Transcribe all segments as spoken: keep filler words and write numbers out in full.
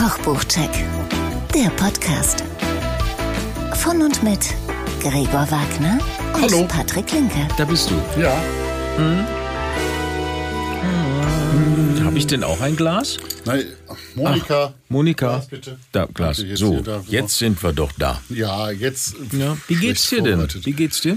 Kochbuchcheck, der Podcast. Von und mit Gregor Wagner und Hallo. Patrick Linke. Da bist du. Ja. Hm? Hm. Habe ich denn auch ein Glas? Nein, Monika. Ach, Monika. Glas bitte. Da, Glas. Bitte, jetzt So, hier, da, jetzt sind wir doch da. Ja, jetzt. Ja. Wie geht's dir denn? Wie geht's dir?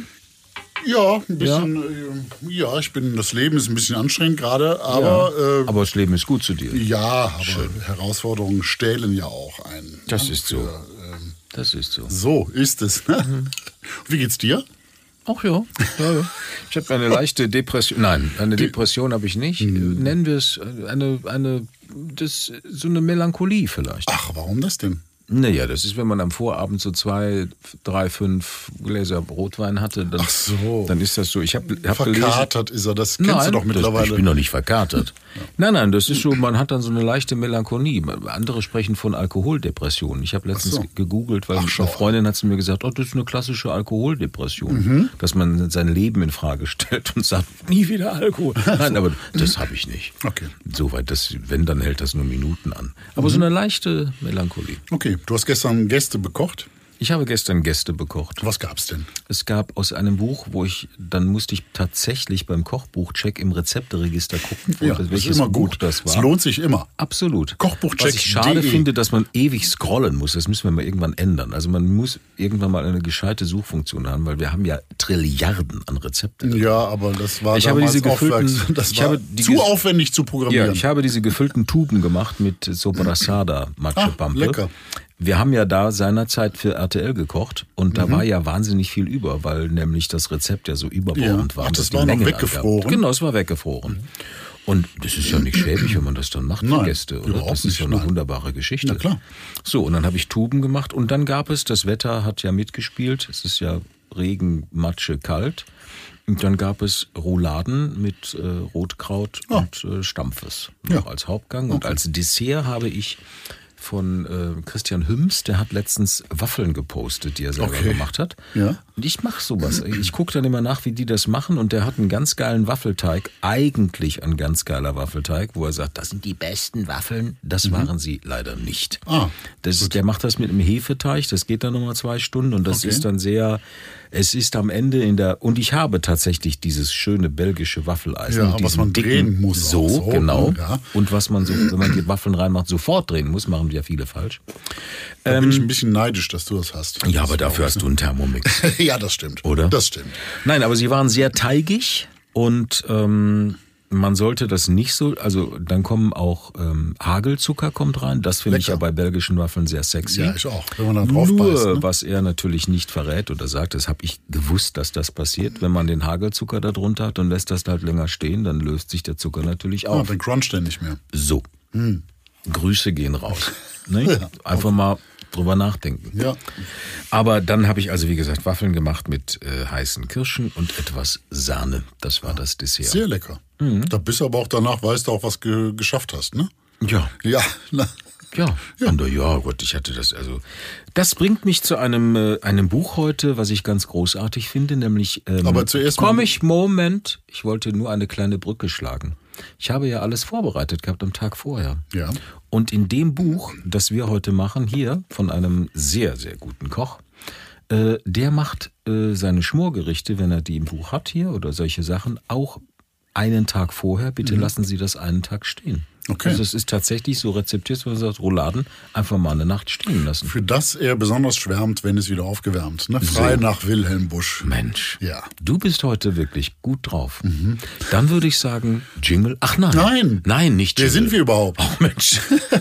Ja, ein bisschen. Ja, ja ich bin. Das Leben ist ein bisschen anstrengend gerade, aber. Ja. Äh, Aber das Leben ist gut zu dir. ja, aber Schön. Herausforderungen stählen ja auch ein. Das ja, ist so. Für, ähm, Das ist so. so ist es. Mhm. Wie geht's dir? Ach ja. ja, ja. Ich habe eine leichte Depression. Nein, eine Depression habe ich nicht. Mhm. Nennen wir es eine, eine, das, so eine Melancholie vielleicht. Ach, warum das denn? Naja, das ist, wenn man am Vorabend so zwei, drei, fünf Gläser Rotwein hatte, dann, Ach so. dann ist das so. Ich habe hab Verkatert gelesen, ist er, das kennst nein, du doch mittlerweile. Das, ich bin doch nicht verkatert. ja. Nein, nein, das ist so, man hat dann so eine leichte Melancholie. Andere sprechen von Alkoholdepression. Ich habe letztens so. gegoogelt, weil Ach, eine schau. Freundin hat zu mir gesagt, oh, das ist eine klassische Alkoholdepression. Mhm. Dass man sein Leben in Frage stellt und sagt, nie wieder Alkohol. Nein, aber das habe ich nicht. Okay. Soweit, das, wenn, dann hält das nur Minuten an. Aber mhm. so eine leichte Melancholie. Okay, du hast gestern Gäste bekocht. Ich habe gestern Gäste bekocht. Was gab's denn? Es gab aus einem Buch, wo ich, dann musste ich tatsächlich beim Kochbuchcheck im Rezepteregister gucken, Ja, das welches ist immer Buch gut. das war. Es lohnt sich immer. Absolut. Kochbuchcheck Was ich schade de. finde, dass man ewig scrollen muss. Das müssen wir mal irgendwann ändern. Also man muss irgendwann mal eine gescheite Suchfunktion haben, weil wir haben ja Trilliarden an Rezepten. Ja, aber das war Ich habe damals diese gefüllten, aufwärts. Das ich war habe die zu ges- aufwendig zu programmieren. Ja, ich habe diese gefüllten Tuben gemacht mit Sobrasada Matschepampe. Ah, lecker. Wir haben ja da seinerzeit für R T L gekocht und da Mhm. war ja wahnsinnig viel über, weil nämlich das Rezept ja so überbordend Ja. war. Ach, dass das die war noch Mengen weggefroren? angab. Genau, es war weggefroren. Und das ist ja nicht schäbig, wenn man das dann macht für Nein, Gäste, oder? überhaupt Das ist nicht, ja eine nein. wunderbare Geschichte. Na klar. So, und dann habe ich Tuben gemacht und dann gab es, das Wetter hat ja mitgespielt, es ist ja Regen, Matsche, kalt. Und dann gab es Rouladen mit äh, Rotkraut Ah. und äh, Stampfes Ja. noch als Hauptgang. Und als Dessert habe ich von äh, Christian Hüms, der hat letztens Waffeln gepostet, die er selber Okay. gemacht hat. Ja. Und ich mache sowas. Ich gucke dann immer nach, wie die das machen. Und der hat einen ganz geilen Waffelteig, eigentlich ein ganz geiler Waffelteig, wo er sagt, das sind die besten Waffeln. Das waren sie leider nicht. Ah, das ist, der macht das mit einem Hefeteig, das geht dann nochmal zwei Stunden und das Okay. ist dann sehr, es ist am Ende in der, und ich habe tatsächlich dieses schöne belgische Waffeleisen. Ja, mit was diesem man drehen muss So, auch so, genau. ja. Und was man so, wenn man die Waffeln reinmacht, sofort drehen muss, machen ja viele falsch. Da bin ich ein bisschen neidisch, dass du das hast. Ja, aber Das dafür hast du einen Thermomix. Ja, das stimmt. Oder? Das stimmt. Nein, aber sie waren sehr teigig und ähm, man sollte das nicht so, also dann kommen auch ähm, Hagelzucker kommt rein, das finde ich ja Lecker. bei belgischen Waffeln sehr sexy. Ja, ich auch, wenn man da drauf Nur, beißt. Ne? was er natürlich nicht verrät oder sagt, das habe ich gewusst, dass das passiert, wenn man den Hagelzucker da drunter hat und lässt das halt länger stehen, dann löst sich der Zucker natürlich Ah, auf. dann cruncht der nicht mehr. So, Grüße gehen raus. Ne? Ja. Einfach mal drüber nachdenken. Ja. Aber dann habe ich also, wie gesagt, Waffeln gemacht mit äh, heißen Kirschen und etwas Sahne. Das war das Dessert. Sehr lecker. Mhm. Da bist du aber auch danach, weißt du auch, was ge geschafft hast, ne? Ja, Ja. Na, ja. Ja. Und, äh, ja, Gott, ich hatte das, also. Das bringt mich zu einem, äh, einem Buch heute, was ich ganz großartig finde, nämlich. Ähm, Aber zuerst mal- Komm ich, Moment. Ich wollte nur eine kleine Brücke schlagen. Ich habe ja alles vorbereitet gehabt am Tag vorher. Ja. Und in dem Buch, das wir heute machen, hier von einem sehr, sehr guten Koch, äh, der macht äh, seine Schmorgerichte, wenn er die im Buch hat hier oder solche Sachen, auch einen Tag vorher. Bitte lassen Sie das einen Tag stehen. Okay. Also es ist tatsächlich so rezeptiert, wenn man sagt, Rouladen einfach mal eine Nacht stehen lassen. Für das er besonders schwärmt, wenn es wieder aufgewärmt. Ne? Frei So. nach Wilhelm Busch. Mensch, Ja. du bist heute wirklich gut drauf. Dann würde ich sagen, Jingle. Ach nein. Nein. Nein, nicht Wer Jingle. sind wir überhaupt? Oh Mensch.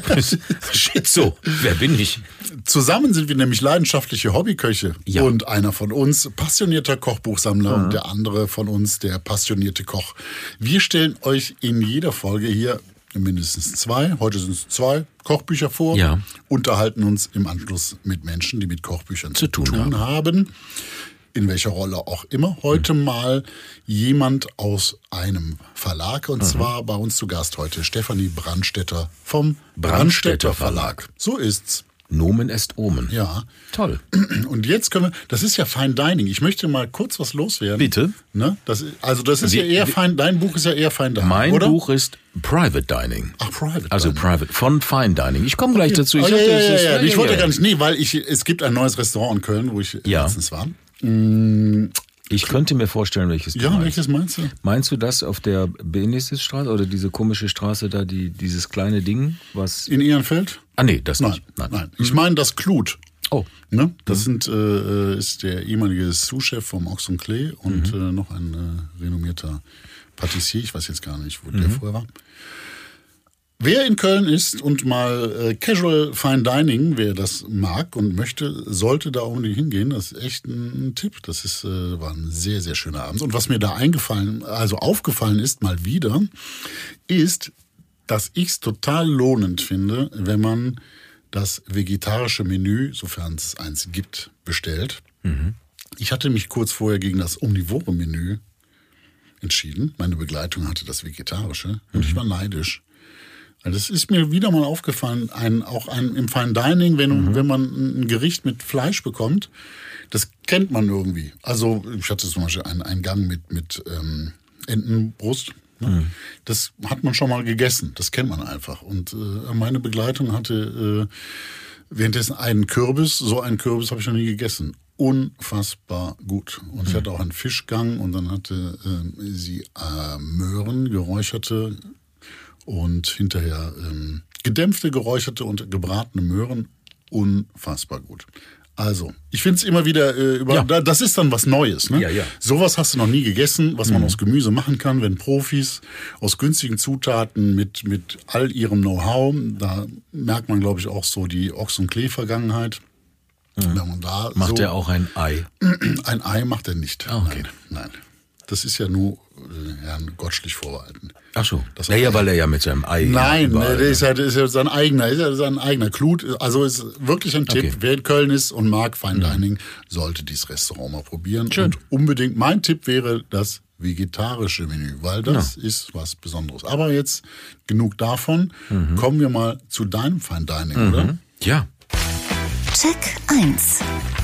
Shit so. Wer bin ich? Zusammen sind wir nämlich leidenschaftliche Hobbyköche. Ja. Und einer von uns passionierter Kochbuchsammler und der andere von uns der passionierte Koch. Wir stellen euch in jeder Folge hier mindestens zwei, heute sind es zwei Kochbücher vor, Ja. unterhalten uns im Anschluss mit Menschen, die mit Kochbüchern zu, Zu tun tun haben. In welcher Rolle auch immer. Heute Mhm. mal jemand aus einem Verlag. Und zwar bei uns zu Gast heute Stefanie Brandstätter vom Brandstätter Brandstätter Verlag. So ist's. Nomen est Omen. Ja. Toll. Und jetzt können wir, das ist ja Fine Dining. Ich möchte mal kurz was loswerden. Bitte. Ne? Das, also das ist Wie, ja eher wie, Fine, dein Buch ist ja eher Fine Dining, Mein oder? Buch ist Private Dining. Ach, Private Also Dining. Private, von Fine Dining. Ich komme gleich dazu. Ich, oh, ja, dachte, ja, das ja, ist- ja. Ich wollte ja. gar nicht, nee, weil ich, es gibt ein neues Restaurant in Köln, wo ich Ja. letztens war. Ich könnte mir vorstellen, welches du Ja, meinst. welches meinst du? Meinst du das auf der Benediktusstraße oder diese komische Straße da, die, dieses kleine Ding, was... In Ehrenfeld? Ah nee, das Nein, nicht. nein. Ich meine das Klut. Oh. Ne? Das sind, äh, ist der ehemalige Sous-Chef vom Ochs und Klee und äh, noch ein äh, renommierter Patissier. Ich weiß jetzt gar nicht, wo der vorher war. Wer in Köln ist und mal äh, Casual Fine Dining, wer das mag und möchte, sollte da unbedingt hingehen. Das ist echt ein, ein Tipp. Das ist, äh, war ein sehr, sehr schöner Abend. Und was mir da eingefallen, also aufgefallen ist mal wieder, ist, dass ich es total lohnend finde, wenn man das vegetarische Menü, sofern es eins gibt, bestellt. Mhm. Ich hatte mich kurz vorher gegen das omnivore Menü entschieden. Meine Begleitung hatte das vegetarische und ich war neidisch. Das ist mir wieder mal aufgefallen, ein, auch ein, im Fine Dining, wenn, mhm. wenn man ein Gericht mit Fleisch bekommt, das kennt man irgendwie. Also ich hatte zum Beispiel einen, einen Gang mit, mit ähm, Entenbrust. Ne? Mhm. Das hat man schon mal gegessen, das kennt man einfach. Und äh, meine Begleitung hatte äh, währenddessen einen Kürbis, so einen Kürbis habe ich noch nie gegessen. Unfassbar gut. Und mhm. ich hatte auch einen Fischgang und dann hatte äh, sie äh, Möhren, geräucherte und hinterher ähm, gedämpfte, geräucherte und gebratene Möhren. Unfassbar gut. Also, ich finde es immer wieder, äh, über, Ja. da, das ist dann was Neues. Ne? Ja, ja. Sowas hast du noch nie gegessen, was man aus Gemüse machen kann, wenn Profis aus günstigen Zutaten mit, mit all ihrem Know-how, da merkt man, glaube ich, auch so die Ochs- und Klee-Vergangenheit. Wenn man da Macht so, er auch ein Ei? Ein Ei macht er nicht. Ah, okay. Nein, nein. Das ist ja nur äh, Herrn Gottschlich vorbehalten. Ach so. Das Naja, weil er ja mit seinem Ei... Nein, überall- der ist ja, der ist ja sein eigener, ist ja sein eigener Klut. Also ist wirklich ein Tipp. Okay. Wer in Köln ist und mag Fine Dining, sollte dieses Restaurant mal probieren. Schön. Und unbedingt, mein Tipp wäre das vegetarische Menü, weil das ist was Besonderes. Aber jetzt genug davon. Kommen wir mal zu deinem Fine Dining, oder? Ja. Check eins.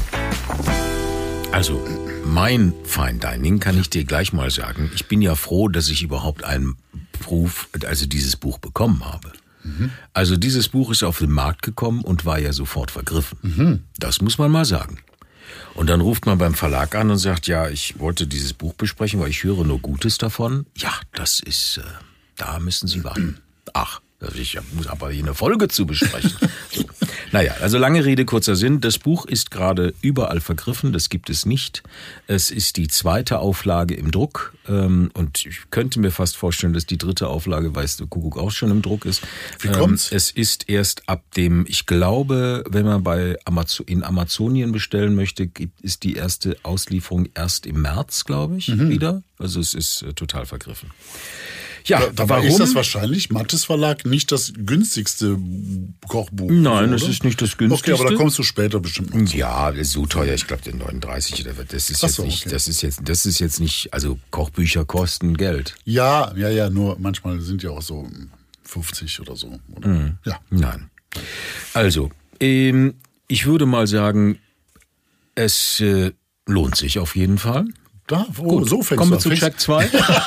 Also, mein Fine Dining kann ich dir gleich mal sagen. Ich bin ja froh, dass ich überhaupt einen Proof, also dieses Buch bekommen habe. Mhm. Also dieses Buch ist auf den Markt gekommen und war ja sofort vergriffen. Mhm. Das muss man mal sagen. Und dann ruft man beim Verlag an und sagt, ja, ich wollte dieses Buch besprechen, weil ich höre nur Gutes davon. Ja, das ist, äh, da müssen Sie warten. Ach, ich muss aber hier eine Folge zu besprechen. So. Naja, also lange Rede, kurzer Sinn. Das Buch ist gerade überall vergriffen, das gibt es nicht. Es ist die zweite Auflage im Druck und ich könnte mir fast vorstellen, dass die dritte Auflage, weißt du, Kuckuck auch schon im Druck ist. Wie kommt's? Es ist erst ab dem, ich glaube, wenn man bei Amazon, in Amazonien bestellen möchte, gibt, ist die erste Auslieferung erst im März, glaube ich, mhm. wieder. Also es ist äh, total vergriffen. Ja, da, dabei warum? ist das wahrscheinlich, Mattes Verlag, nicht das günstigste Kochbuch. Nein, so, es ist nicht das günstigste. Okay, aber da kommst du später bestimmt noch zu. Ja, das ist so teuer, ich glaube, der neununddreißig oder was. Das ist Ach jetzt so, nicht, okay. das ist jetzt, das ist jetzt nicht, also Kochbücher kosten Geld. Ja, ja, ja, nur manchmal sind ja auch so fünfzig oder so. Oder? Mhm. Ja. Nein. Also, ähm, ich würde mal sagen, es äh, lohnt sich auf jeden Fall. Da, oh, Gut, so fängst kommen du wir zu an. Check zwei.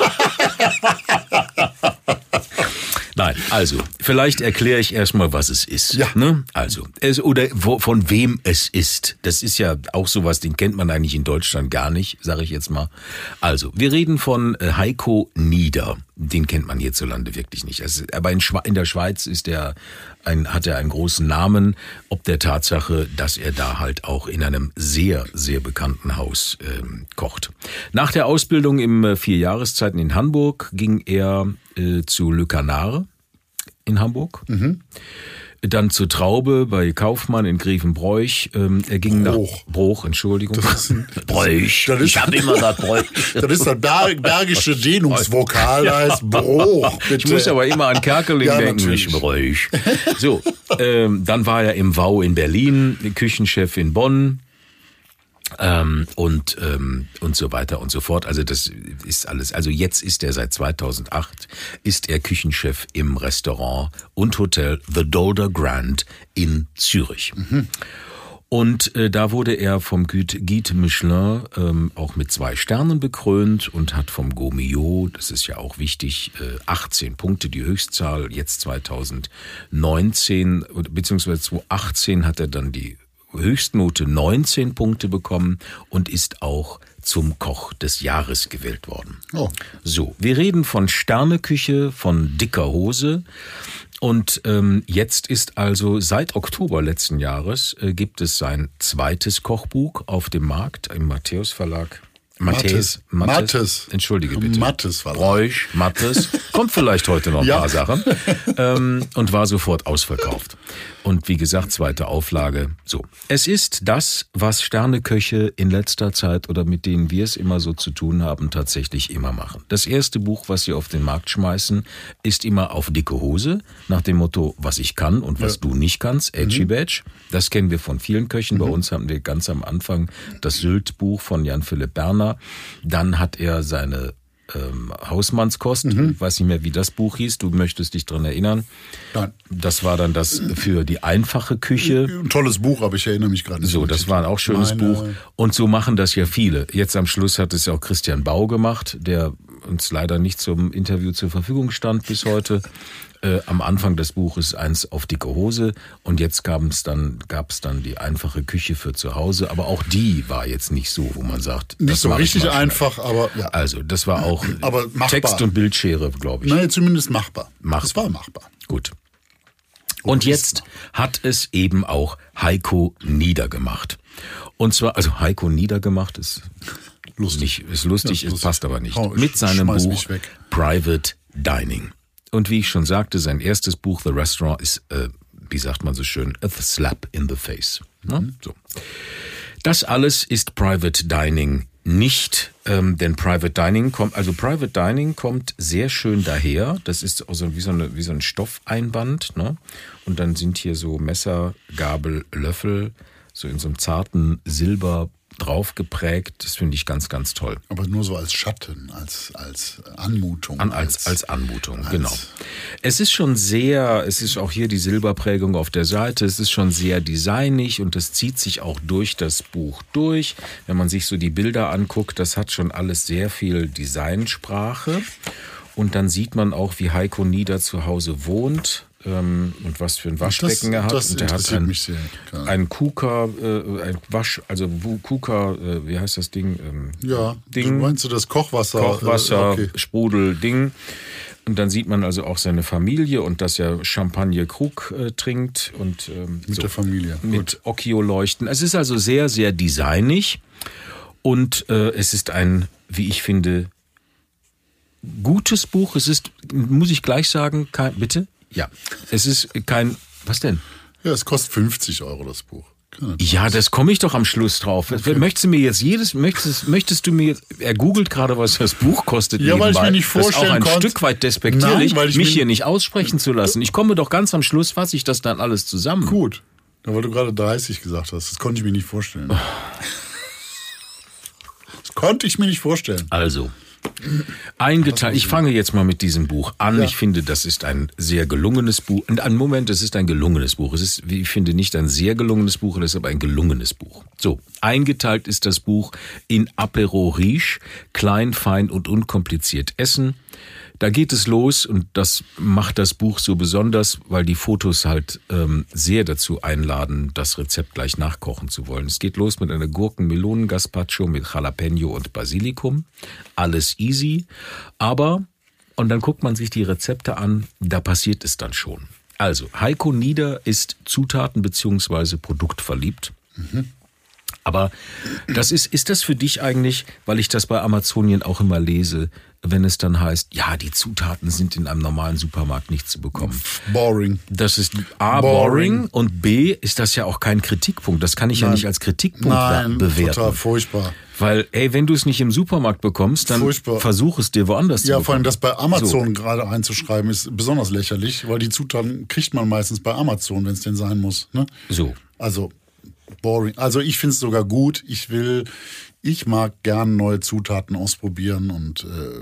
Nein, also, vielleicht erkläre ich erstmal, was es ist. Ja. Ne? Also, es, oder wo, von wem es ist. Das ist ja auch sowas, den kennt man eigentlich in Deutschland gar nicht, sage ich jetzt mal. Also, wir reden von äh, Heiko Nieder. Den kennt man hierzulande wirklich nicht. Also, aber in, Schwe- in der Schweiz ist er ein, hat er einen großen Namen, ob der Tatsache, dass er da halt auch in einem sehr, sehr bekannten Haus ähm, kocht. Nach der Ausbildung im äh, vier Jahreszeiten in Hamburg ging er äh, zu Le Canard in Hamburg. Mhm. Dann zur Traube bei Kaufmann in Grevenbroich. Ähm, er ging Bruch. nach Bruch, Entschuldigung. Das ist ein- Broich. das ist- Ich habe immer das Broich. Das ist das Ber bergische Dehnungsvokal, da heißt Bruch. Bitte. Ich muss aber immer an Kerkeling Ja, denken, natürlich. nicht Broich. So, ähm, dann war er im W A U in Berlin, Küchenchef in Bonn. Ähm, und ähm, und so weiter und so fort. Also das ist alles. Also jetzt ist er seit zweitausendacht ist er Küchenchef im Restaurant und Hotel The Dolder Grand in Zürich. Mhm. Und äh, da wurde er vom Guide Michelin ähm, auch mit zwei Sternen bekrönt und hat vom Gaumillot, das ist ja auch wichtig, äh, achtzehn Punkte, die Höchstzahl. Jetzt zweitausendneunzehn beziehungsweise zweitausendachtzehn hat er dann die Höchstnote neunzehn Punkte bekommen und ist auch zum Koch des Jahres gewählt worden. Oh. So, wir reden von Sterneküche, von dicker Hose. Und ähm, jetzt ist also seit Oktober letzten Jahres äh, gibt es sein zweites Kochbuch auf dem Markt im Matthäus Verlag. Matthes, Matthes, Matthes. Entschuldige bitte. Matthes Verlag. Bräuch, Matthes. Kommt vielleicht heute noch ein ja. paar Sachen. Ähm, und war sofort ausverkauft. Und wie gesagt, zweite Auflage. So. Es ist das, was Sterneköche in letzter Zeit oder mit denen wir es immer so zu tun haben, tatsächlich immer machen. Das erste Buch, was sie auf den Markt schmeißen, ist immer auf dicke Hose, nach dem Motto, was ich kann und was ja. du nicht kannst, Edgy mhm. Badge. Das kennen wir von vielen Köchen. Mhm. Bei uns haben wir ganz am Anfang das Sylt-Buch von Jan-Philipp Berner. Dann hat er seine ähm, Hausmannskost. Mhm. Ich weiß nicht mehr, wie das Buch hieß. Du möchtest dich dran erinnern. Nein. Das war dann das für die einfache Küche. Ein tolles Buch, aber ich erinnere mich gerade nicht. So, das war auch ein schönes Meine... Buch. Und so machen das ja viele. Jetzt am Schluss hat es ja auch Christian Bau gemacht, der uns leider nicht zum Interview zur Verfügung stand bis heute. Äh, am Anfang des Buches eins auf dicke Hose und jetzt gab's dann, gab's dann die einfache Küche für zu Hause, aber auch die war jetzt nicht so, wo man sagt, nicht so richtig einfach, aber ja. Also das war auch aber Text- und Bildschere, glaube ich. Nein, zumindest machbar. machbar. Das war machbar. Gut. Und jetzt hat es eben auch Heiko niedergemacht. Und zwar, also Heiko niedergemacht ist lustig, nicht, ist lustig, ja, ist, passt aber nicht. Oh, Mit seinem Buch Private Dining. Und wie ich schon sagte, sein erstes Buch, The Restaurant, ist, äh, wie sagt man so schön, a slap in the face. Mhm. So. Das alles ist Private Dining nicht, ähm, denn Private Dining kommt, also Private Dining kommt sehr schön daher. Das ist also wie so, eine, wie so ein Stoffeinband, ne? Und dann sind hier so Messer, Gabel, Löffel, so in so einem zarten Silber drauf geprägt. Das finde ich ganz, ganz toll. Aber nur so als Schatten, als, als Anmutung. An, als, als, als Anmutung, als genau. Es ist schon sehr, es ist auch hier die Silberprägung auf der Seite, es ist schon sehr designig und das zieht sich auch durch das Buch durch. Wenn man sich so die Bilder anguckt, das hat schon alles sehr viel Designsprache. Und dann sieht man auch, wie Heiko Nieder zu Hause wohnt. Und was für ein Waschbecken das, er hat. Das und er hat ein, mich sehr. Ein KUKA, äh, ein Wasch, also KUKA, äh, wie heißt das Ding? Ähm, ja, Ding, meinst du das Kochwasser? Kochwasser, äh, okay. Sprudel, Ding. Und dann sieht man also auch seine Familie und dass er Champagner Krug äh, trinkt. Und, ähm, mit so, der Familie. Mit Occhio-Leuchten. Es ist also sehr, sehr designig. Und äh, es ist ein, wie ich finde, gutes Buch. Es ist, muss ich gleich sagen, kein, bitte? Ja, es ist kein, was denn? Ja, es kostet fünfzig Euro das Buch. Ja, das komme ich doch am Schluss drauf. Okay. Möchtest du mir jetzt jedes, möchtest, möchtest du mir jetzt, er googelt gerade, was das Buch kostet. Ja, nebenbei. Weil ich mir nicht vorstellen das ist auch ein konnte. Stück weit despektierlich, Nein, weil ich mich mir hier nicht aussprechen zu lassen. Ich komme doch ganz am Schluss, fasse ich das dann alles zusammen. Gut, weil du gerade dreißig gesagt hast. Das konnte ich mir nicht vorstellen. Das konnte ich mir nicht vorstellen. Also, eingeteilt. Ich fange jetzt mal mit diesem Buch an. Ja. Ich finde, das ist ein sehr gelungenes Buch. Und ein Moment, es ist ein gelungenes Buch. Es ist, wie ich finde, nicht ein sehr gelungenes Buch, es ist aber ein gelungenes Buch. So, eingeteilt ist das Buch in Apéro Riche, klein, fein und unkompliziert essen. Da geht es los und das macht das Buch so besonders, weil die Fotos halt ähm, sehr dazu einladen, das Rezept gleich nachkochen zu wollen. Es geht los mit einer Gurken-Melonen-Gazpacho mit Jalapeno und Basilikum. Alles easy, aber, und dann guckt man sich die Rezepte an, da passiert es dann schon. Also, Heiko Nieder ist Zutaten- bzw. produktverliebt. Mhm. Aber das ist, ist das für dich eigentlich, weil ich das bei Amazonien auch immer lese, wenn es dann heißt, ja, die Zutaten sind in einem normalen Supermarkt nicht zu bekommen. Boring. Das ist A, boring, boring und B, ist das ja auch kein Kritikpunkt. Das kann ich Nein. ja nicht als Kritikpunkt Nein, bewerten. Total furchtbar. Weil, ey, wenn du es nicht im Supermarkt bekommst, dann Furchtbar. versuch es dir woanders ja, zu bekommen. Ja, vor allem das bei Amazon so. gerade einzuschreiben, ist besonders lächerlich, weil die Zutaten kriegt man meistens bei Amazon, wenn es denn sein muss. Ne? So. Also, boring. Also ich finde es sogar gut. Ich will, ich mag gern neue Zutaten ausprobieren und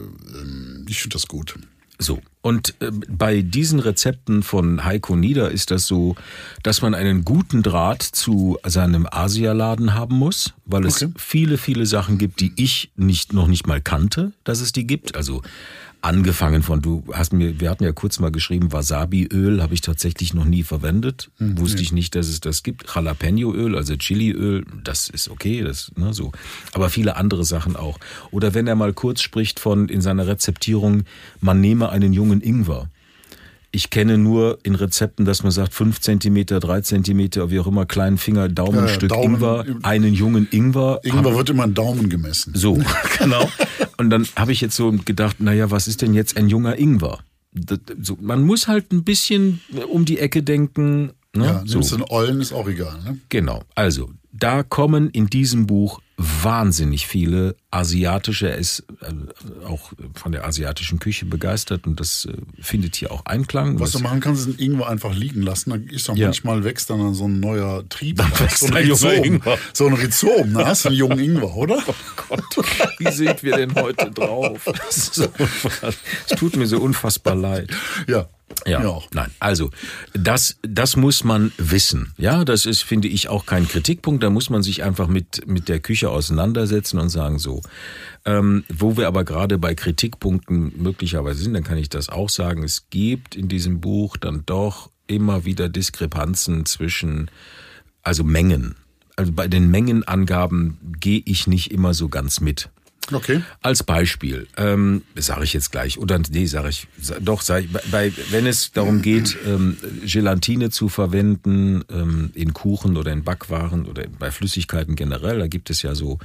äh, ich finde das gut. So, und äh, bei diesen Rezepten von Heiko Nieder ist das so, dass man einen guten Draht zu seinem Asialaden haben muss, weil es Okay. viele, viele Sachen gibt, die ich nicht noch nicht mal kannte, dass es die gibt. Also angefangen von, du hast mir, wir hatten ja kurz mal geschrieben, Wasabiöl habe ich tatsächlich noch nie verwendet. Hm, Wusste nee. ich nicht, dass es das gibt. Jalapeno-Öl, also Chiliöl, das ist okay, das, ne, so. Aber viele andere Sachen auch. Oder wenn er mal kurz spricht von, in seiner Rezeptierung, man nehme einen jungen Ingwer. Ich kenne nur in Rezepten, dass man sagt, fünf Zentimeter, drei Zentimeter, wie auch immer, kleinen Finger, Daumenstück Ja, Daumen- Ingwer, einen jungen Ingwer. Ingwer wird immer in Daumen gemessen. So, genau. Und dann habe ich jetzt so gedacht, naja, was ist denn jetzt ein junger Ingwer? Das, so, man muss halt ein bisschen um die Ecke denken. Ne? Ja, so. nimmst du einen Ollen, ist auch egal. Ne? Genau, also da kommen in diesem Buch wahnsinnig viele asiatische, er ist äh, auch von der asiatischen Küche begeistert und das äh, findet hier auch Einklang. Was das, du machen kannst, ist einen Ingwer einfach liegen lassen. Da ist doch Ja. manchmal wächst dann so ein neuer Trieb. Dann raus. wächst so ein ein junger Rhizom. Ingwer. So ein Rhizom. Da hast du einen jungen Ingwer, oder? Gott, wie sind wir denn heute drauf? Das, ist so unfassbar. Es tut mir so unfassbar leid. Ja. Ja, Mir auch. nein, also das, das muss man wissen. Ja, das ist, finde ich, auch kein Kritikpunkt. Da muss man sich einfach mit, mit der Küche auseinandersetzen und sagen so. Ähm, wo wir aber gerade bei Kritikpunkten möglicherweise sind, dann kann ich das auch sagen. Es gibt in diesem Buch dann doch immer wieder Diskrepanzen zwischen, also Mengen. Also bei den Mengenangaben gehe ich nicht immer so ganz mit. Okay. Als Beispiel, ähm, sage ich jetzt gleich, oder nee, sage ich, doch, sag ich, bei, wenn es darum geht, ähm, Gelatine zu verwenden ähm, in Kuchen oder in Backwaren oder bei Flüssigkeiten generell, da gibt es ja so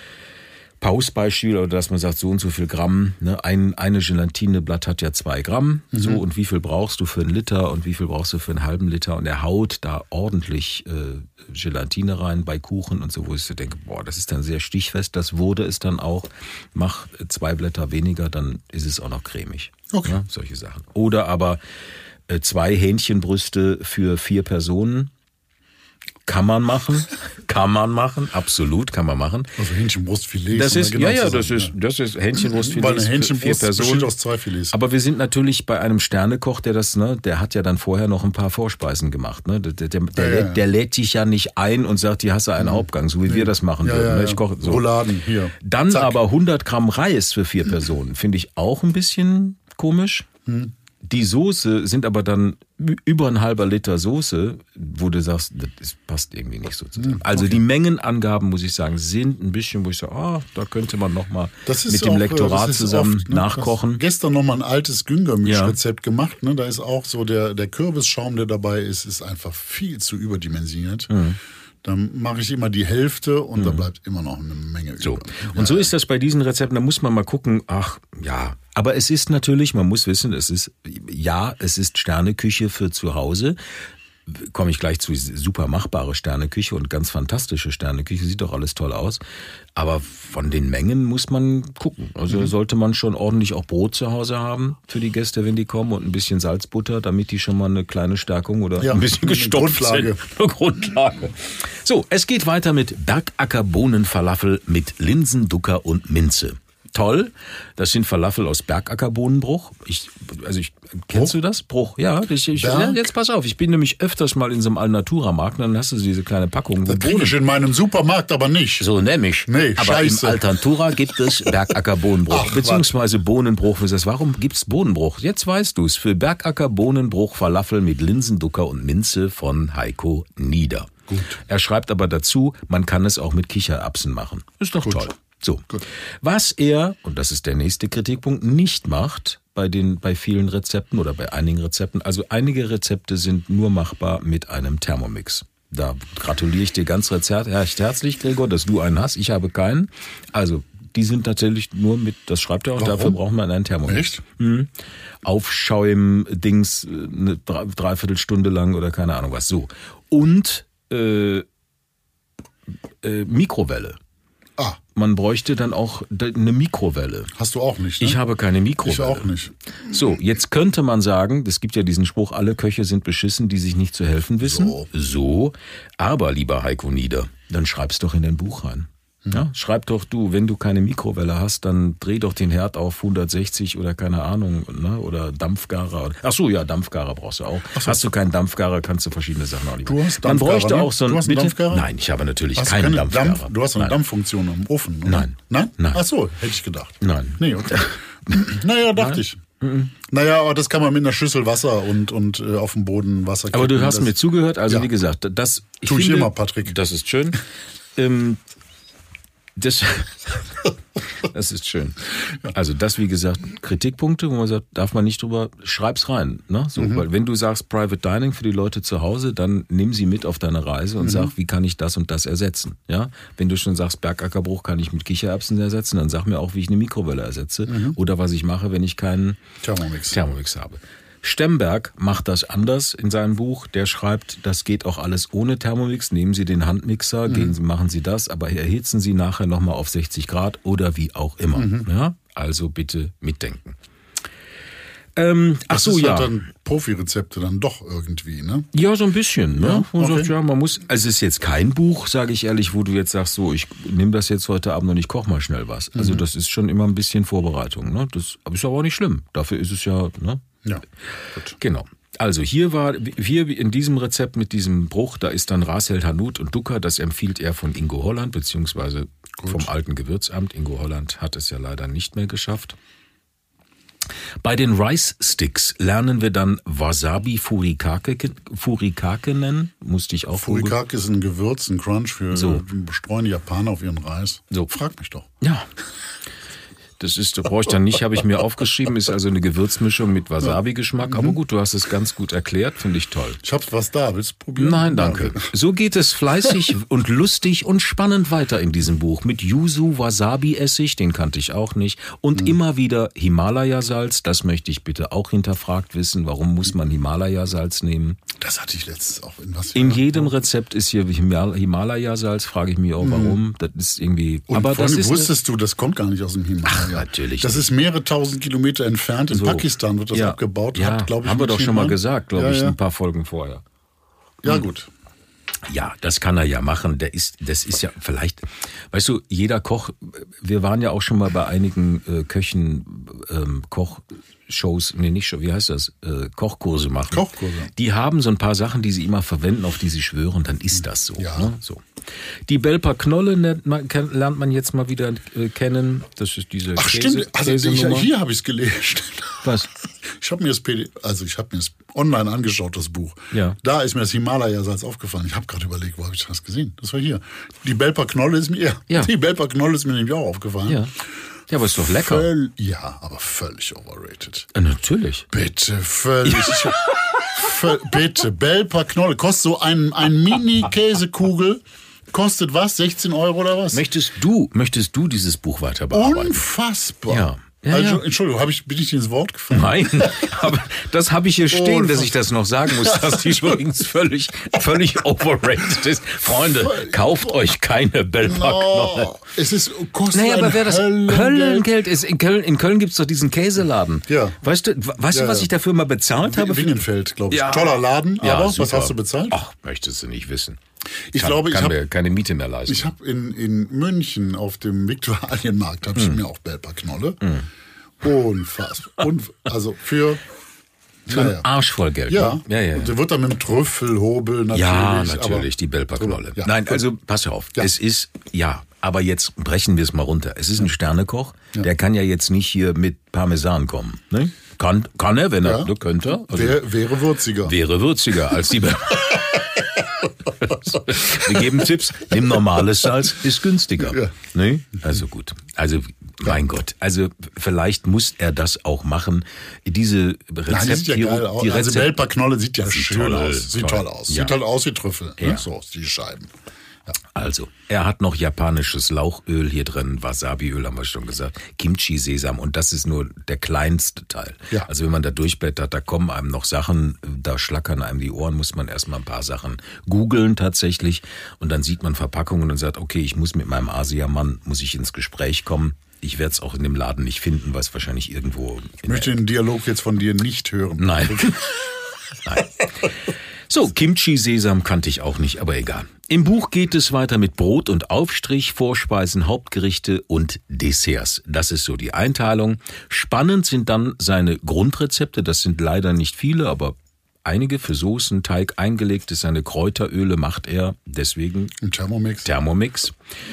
Pausbeispiele, oder dass man sagt, so und so viel Gramm, ne? Ein eine Gelatineblatt hat ja zwei Gramm, mhm. so, und wie viel brauchst du für einen Liter und wie viel brauchst du für einen halben Liter, und er haut da ordentlich äh, Gelatine rein bei Kuchen und so, wo ich so denke, boah, das ist dann sehr stichfest, das wurde es dann auch, mach zwei Blätter weniger, dann ist es auch noch cremig. Okay. Ja, solche Sachen. Oder aber äh, zwei Hähnchenbrüste für vier Personen. Kann man machen, kann man machen, absolut kann man machen. Also Hähnchenbrustfilet. Das ist, genau ja, ja, zusammen, das ist, das ist Hähnchenbrustfilet Weil eine für vier Hähnchenbrust Personen. besteht aus zwei Filets. Aber wir sind natürlich bei einem Sternekoch, der das, ne, der hat ja dann vorher noch ein paar Vorspeisen gemacht, ne, der, der, der, der, Ja, ja. lädt, der lädt dich ja nicht ein und sagt, hier hast du einen Hauptgang, so wie wir das machen ja, würden. ja, ne? ja. Ich koche so. Rouladen, hier. Dann Zack. aber hundert Gramm Reis für vier Personen, finde ich auch ein bisschen komisch. Hm. Die Soße sind aber dann ü- über ein halber Liter Soße, wo du sagst, das passt irgendwie nicht so zusammen. Also okay. die Mengenangaben, muss ich sagen, sind ein bisschen, wo ich sage, ah, da könnte man nochmal mit dem auch, äh, Lektorat das ist zusammen oft, ne? nachkochen. Das gestern nochmal ein altes Güngermisch-Rezept gemacht. Ne? Da ist auch so der, der Kürbisschaum, der dabei ist, ist einfach viel zu überdimensioniert. Mhm. Dann mache ich immer die Hälfte und da bleibt immer noch eine Menge So. über. Und so ist das bei diesen Rezepten, da muss man mal gucken, ach ja, aber es ist natürlich, man muss wissen, es ist, ja, es ist Sterneküche für zu Hause. Komme ich gleich zu, super machbare Sterneküche und ganz fantastische Sterneküche, sieht doch alles toll aus. Aber von den Mengen muss man gucken. Also mhm. sollte man schon ordentlich auch Brot zu Hause haben für die Gäste, wenn die kommen, und ein bisschen Salzbutter, damit die schon mal eine kleine Stärkung oder Ja, ein bisschen eine gestopft Grundlage. sind. Eine Grundlage. So, es geht weiter mit Bergacker-Bohnenfalafel mit Linsen, Ducker und Minze. Toll, das sind Falafel aus Bergackerbohnenbruch. Ich, also ich, kennst Bruch? du das? Bruch, ja. Ich, ich, Berg? ja. Jetzt pass auf, ich bin nämlich öfters mal in so einem Alnatura-Markt, dann hast du diese kleine Packung. wo Das kriege ich in meinem Supermarkt aber nicht. So nämlich. Nee, aber scheiße. im Alnatura gibt es Bergacker-Bohnenbruch, Ach, beziehungsweise Bohnenbruch. Warum gibt's Bohnenbruch? Jetzt weißt du's. Für Bergacker-Bohnenbruch Falafel mit Linsenducker und Minze von Heiko Nieder. Gut. Er schreibt aber dazu, man kann es auch mit Kichererbsen machen. Ist doch Gut. toll. So, Gut. was er, und das ist der nächste Kritikpunkt, nicht macht bei den bei vielen Rezepten oder bei einigen Rezepten, also einige Rezepte sind nur machbar mit einem Thermomix. Da gratuliere ich dir ganz recht herzlich, Gregor, dass du einen hast. Ich habe keinen. Also die sind natürlich nur mit, das schreibt er auch, Warum? dafür braucht man einen Thermomix. Echt? Mhm. Aufschäum-Dings eine Dreiviertelstunde lang oder keine Ahnung was. So. Und äh, äh, Mikrowelle. Ah, man bräuchte dann auch eine Mikrowelle. Hast du auch nicht, ne? Ich habe keine Mikrowelle. Ich auch nicht. So, jetzt könnte man sagen, es gibt ja diesen Spruch, alle Köche sind beschissen, die sich nicht zu helfen wissen. So. So, aber lieber Heiko Nieder, dann schreib's doch in dein Buch rein. Ja, schreib doch du, wenn du keine Mikrowelle hast, dann dreh doch den Herd auf hundertsechzig oder keine Ahnung, ne? Oder Dampfgarer. Ach so, ja, Dampfgarer brauchst du auch. So. Hast du keinen Dampfgarer, kannst du verschiedene Sachen auch nicht machen. Du hast Man bräuchte ne? auch so ein, du hast einen bitte? Dampfgarer? Nein, ich habe natürlich hast keinen keine Dampfgarer. Dampf, du hast eine Nein. Dampffunktion im Ofen, oder? Nein. Nein? Nein. Ach so, hätte ich gedacht. Nein. Nee, okay. Naja, dachte Nein? ich. Mhm. Naja, aber das kann man mit einer Schüssel Wasser und, und äh, auf dem Boden Wasser kippen. Aber du hast das, mir zugehört, also ja. wie gesagt, das... Ich Tue ich finde, immer, Patrick. Das ist schön. ähm, Das, das ist schön. Also das, wie gesagt, Kritikpunkte, wo man sagt, darf man nicht drüber, schreib's rein. Ne? So, mhm. Weil wenn du sagst Private Dining für die Leute zu Hause, dann nimm sie mit auf deine Reise und mhm. sag, wie kann ich das und das ersetzen. Ja? Wenn du schon sagst, Bergackerbruch kann ich mit Kichererbsen ersetzen, dann sag mir auch, wie ich eine Mikrowelle ersetze mhm. oder was ich mache, wenn ich keinen Thermomix, Thermomix habe. Stemberg macht das anders in seinem Buch. Der schreibt, das geht auch alles ohne Thermomix. Nehmen Sie den Handmixer, mhm. gehen Sie, machen Sie das, aber erhitzen Sie nachher nochmal auf sechzig Grad oder wie auch immer. Mhm. Ja? Also bitte mitdenken. Ähm, ach das so, ist ja. Halt dann Profi-Rezepte dann doch irgendwie, ne? Ja, so ein bisschen, ne? Ja, Man okay. sagt, ja, man muss, also es ist jetzt kein Buch, sage ich ehrlich, wo du jetzt sagst, so, ich nehme das jetzt heute Abend und ich koche mal schnell was. Also mhm. das ist schon immer ein bisschen Vorbereitung, ne? Das ist aber auch nicht schlimm. Dafür ist es ja, ne? Ja, gut. Genau. Also hier war, hier in diesem Rezept mit diesem Bruch, da ist dann Rasheld, Hanut und Ducker, das empfiehlt er von Ingo Holland, beziehungsweise gut. vom alten Gewürzamt. Ingo Holland hat es ja leider nicht mehr geschafft. Bei den Rice Sticks lernen wir dann Wasabi Furikake, Furikake nennen, musste ich auch Furikake ist ein Gewürz, ein Crunch für so. streuen die Japaner auf ihren Reis. So. Frag mich doch. Ja. Das ist, brauche ich dann nicht, habe ich mir aufgeschrieben, ist also eine Gewürzmischung mit Wasabi-Geschmack. Aber gut, du hast es ganz gut erklärt, finde ich toll. Ich hab's was da, willst du probieren? Nein, danke. So geht es fleißig und lustig und spannend weiter in diesem Buch. Mit Yuzu-Wasabi-Essig, den kannte ich auch nicht. Und mhm. immer wieder Himalaya-Salz, das möchte ich bitte auch hinterfragt wissen. Warum muss man Himalaya-Salz nehmen? Das hatte ich letztens auch in was. In jedem Rezept ist hier Himalaya-Salz, frage ich mich auch, warum. Das ist irgendwie... Und aber das ist wusstest du, das kommt gar nicht aus dem Himalaya. Ach, natürlich. Das ist mehrere tausend Kilometer entfernt. In so. Pakistan wird das ja. abgebaut. Ja, Hat, glaub ich, haben wir doch schon mal gesagt, glaube ja, ich, ja. ein paar Folgen vorher. Ja, hm. gut. Ja, das kann er ja machen. Der ist, das ist ja vielleicht, weißt du, jeder Koch, wir waren ja auch schon mal bei einigen äh, Köchen, ähm, Kochshows, nee, nicht schon, wie heißt das, äh, Kochkurse machen. Kochkurse. Die haben so ein paar Sachen, die sie immer verwenden, auf die sie schwören, dann ist das so. Ja. Ne? So. Die Belper Knolle lernt man, lernt man jetzt mal wieder äh, kennen. Das ist diese Ach Käse, stimmt, also ich, hier habe ich es gelesen. Was? Ich habe mir das P D, also ich habe mir das online angeschaut, das Buch. Ja. Da ist mir das Himalaya-Salz aufgefallen. Ich habe gerade überlegt, wo habe ich das gesehen? Das war hier. Die Belper Knolle ist mir, ja, ja. die Belper Knolle ist mir nämlich auch aufgefallen. Ja. Ja, aber ist doch lecker. Völl, ja, aber völlig overrated. Ja, natürlich. Bitte, völlig. Völl, bitte, Belper Knolle kostet so ein, ein Mini-Käsekugel. Kostet was? sechzehn Euro oder was? Möchtest du, möchtest du dieses Buch weiter bearbeiten? Unfassbar. Ja. Ja, also, ja. Entschuldigung, hab ich, bin ich dir ins Wort gefallen? Nein, aber das habe ich hier stehen, oh, dass ich das noch sagen muss, dass die übrigens völlig, völlig overrated ist. Freunde, kauft euch keine Belper Knolle. No, es ist, kostet naja, aber wer das Höllengeld, Höllengeld ist, in Köln, in Köln gibt's doch diesen Käseladen. Ja. Weißt du, weißt ja, du, was ja. ich dafür mal bezahlt habe? Wingenfeld, glaube ich. Ja. Toller Laden, Ja, aber super. was hast du bezahlt? Ach, möchtest du nicht wissen. Ich kann, glaube, ich kann habe mir keine Miete mehr leisten. Ich habe in, in München auf dem Viktualienmarkt habe ich mm. mir auch Belper Knolle. Mm. Unfassbar. Und, also für, für naja. einen Arsch voll Geld. Ja, ne? ja, ja, ja. Und der wird dann mit dem Trüffelhobel natürlich. Ja, natürlich, die Belper Knolle. Ja. Nein, also pass auf. Ja. Es ist, ja, aber jetzt brechen wir es mal runter. Es ist ein Sternekoch, ja. der kann ja jetzt nicht hier mit Parmesan kommen. Ne? Kann, kann er, wenn er, ja. könnte er. Also Wär, wäre würziger. Wäre würziger als die Belper. Wir geben Tipps. Nimm normales Salz, ist günstiger. Ja. Ne? Also gut. Also, mein ja. Gott. Also, vielleicht muss er das auch machen. Diese Rezepte. Nein, das sieht ja geil aus. Die also, Belper Knolle sieht ja sieht schön toll, aus. Sieht toll, toll aus. Ja. Sieht halt aus wie Trüffel. Ja. So, die Scheiben. Ja. Also, er hat noch japanisches Lauchöl hier drin, Wasabiöl haben wir schon gesagt, Kimchi, Sesam und das ist nur der kleinste Teil. Ja. Also wenn man da durchblättert, da kommen einem noch Sachen, da schlackern einem die Ohren, muss man erstmal ein paar Sachen googeln tatsächlich und dann sieht man Verpackungen und sagt, okay, ich muss mit meinem Asiamann, muss ich ins Gespräch kommen. Ich werde es auch in dem Laden nicht finden, weil es wahrscheinlich irgendwo... Ich möchte den Dialog jetzt von dir nicht hören. Nein. Nein. So, Kimchi, Sesam kannte ich auch nicht, aber egal. Im Buch geht es weiter mit Brot und Aufstrich, Vorspeisen, Hauptgerichte und Desserts. Das ist so die Einteilung. Spannend sind dann seine Grundrezepte. Das sind leider nicht viele, aber einige für Soßen, Teig eingelegt ist. Seine Kräuteröle macht er, deswegen Ein Thermomix. Thermomix.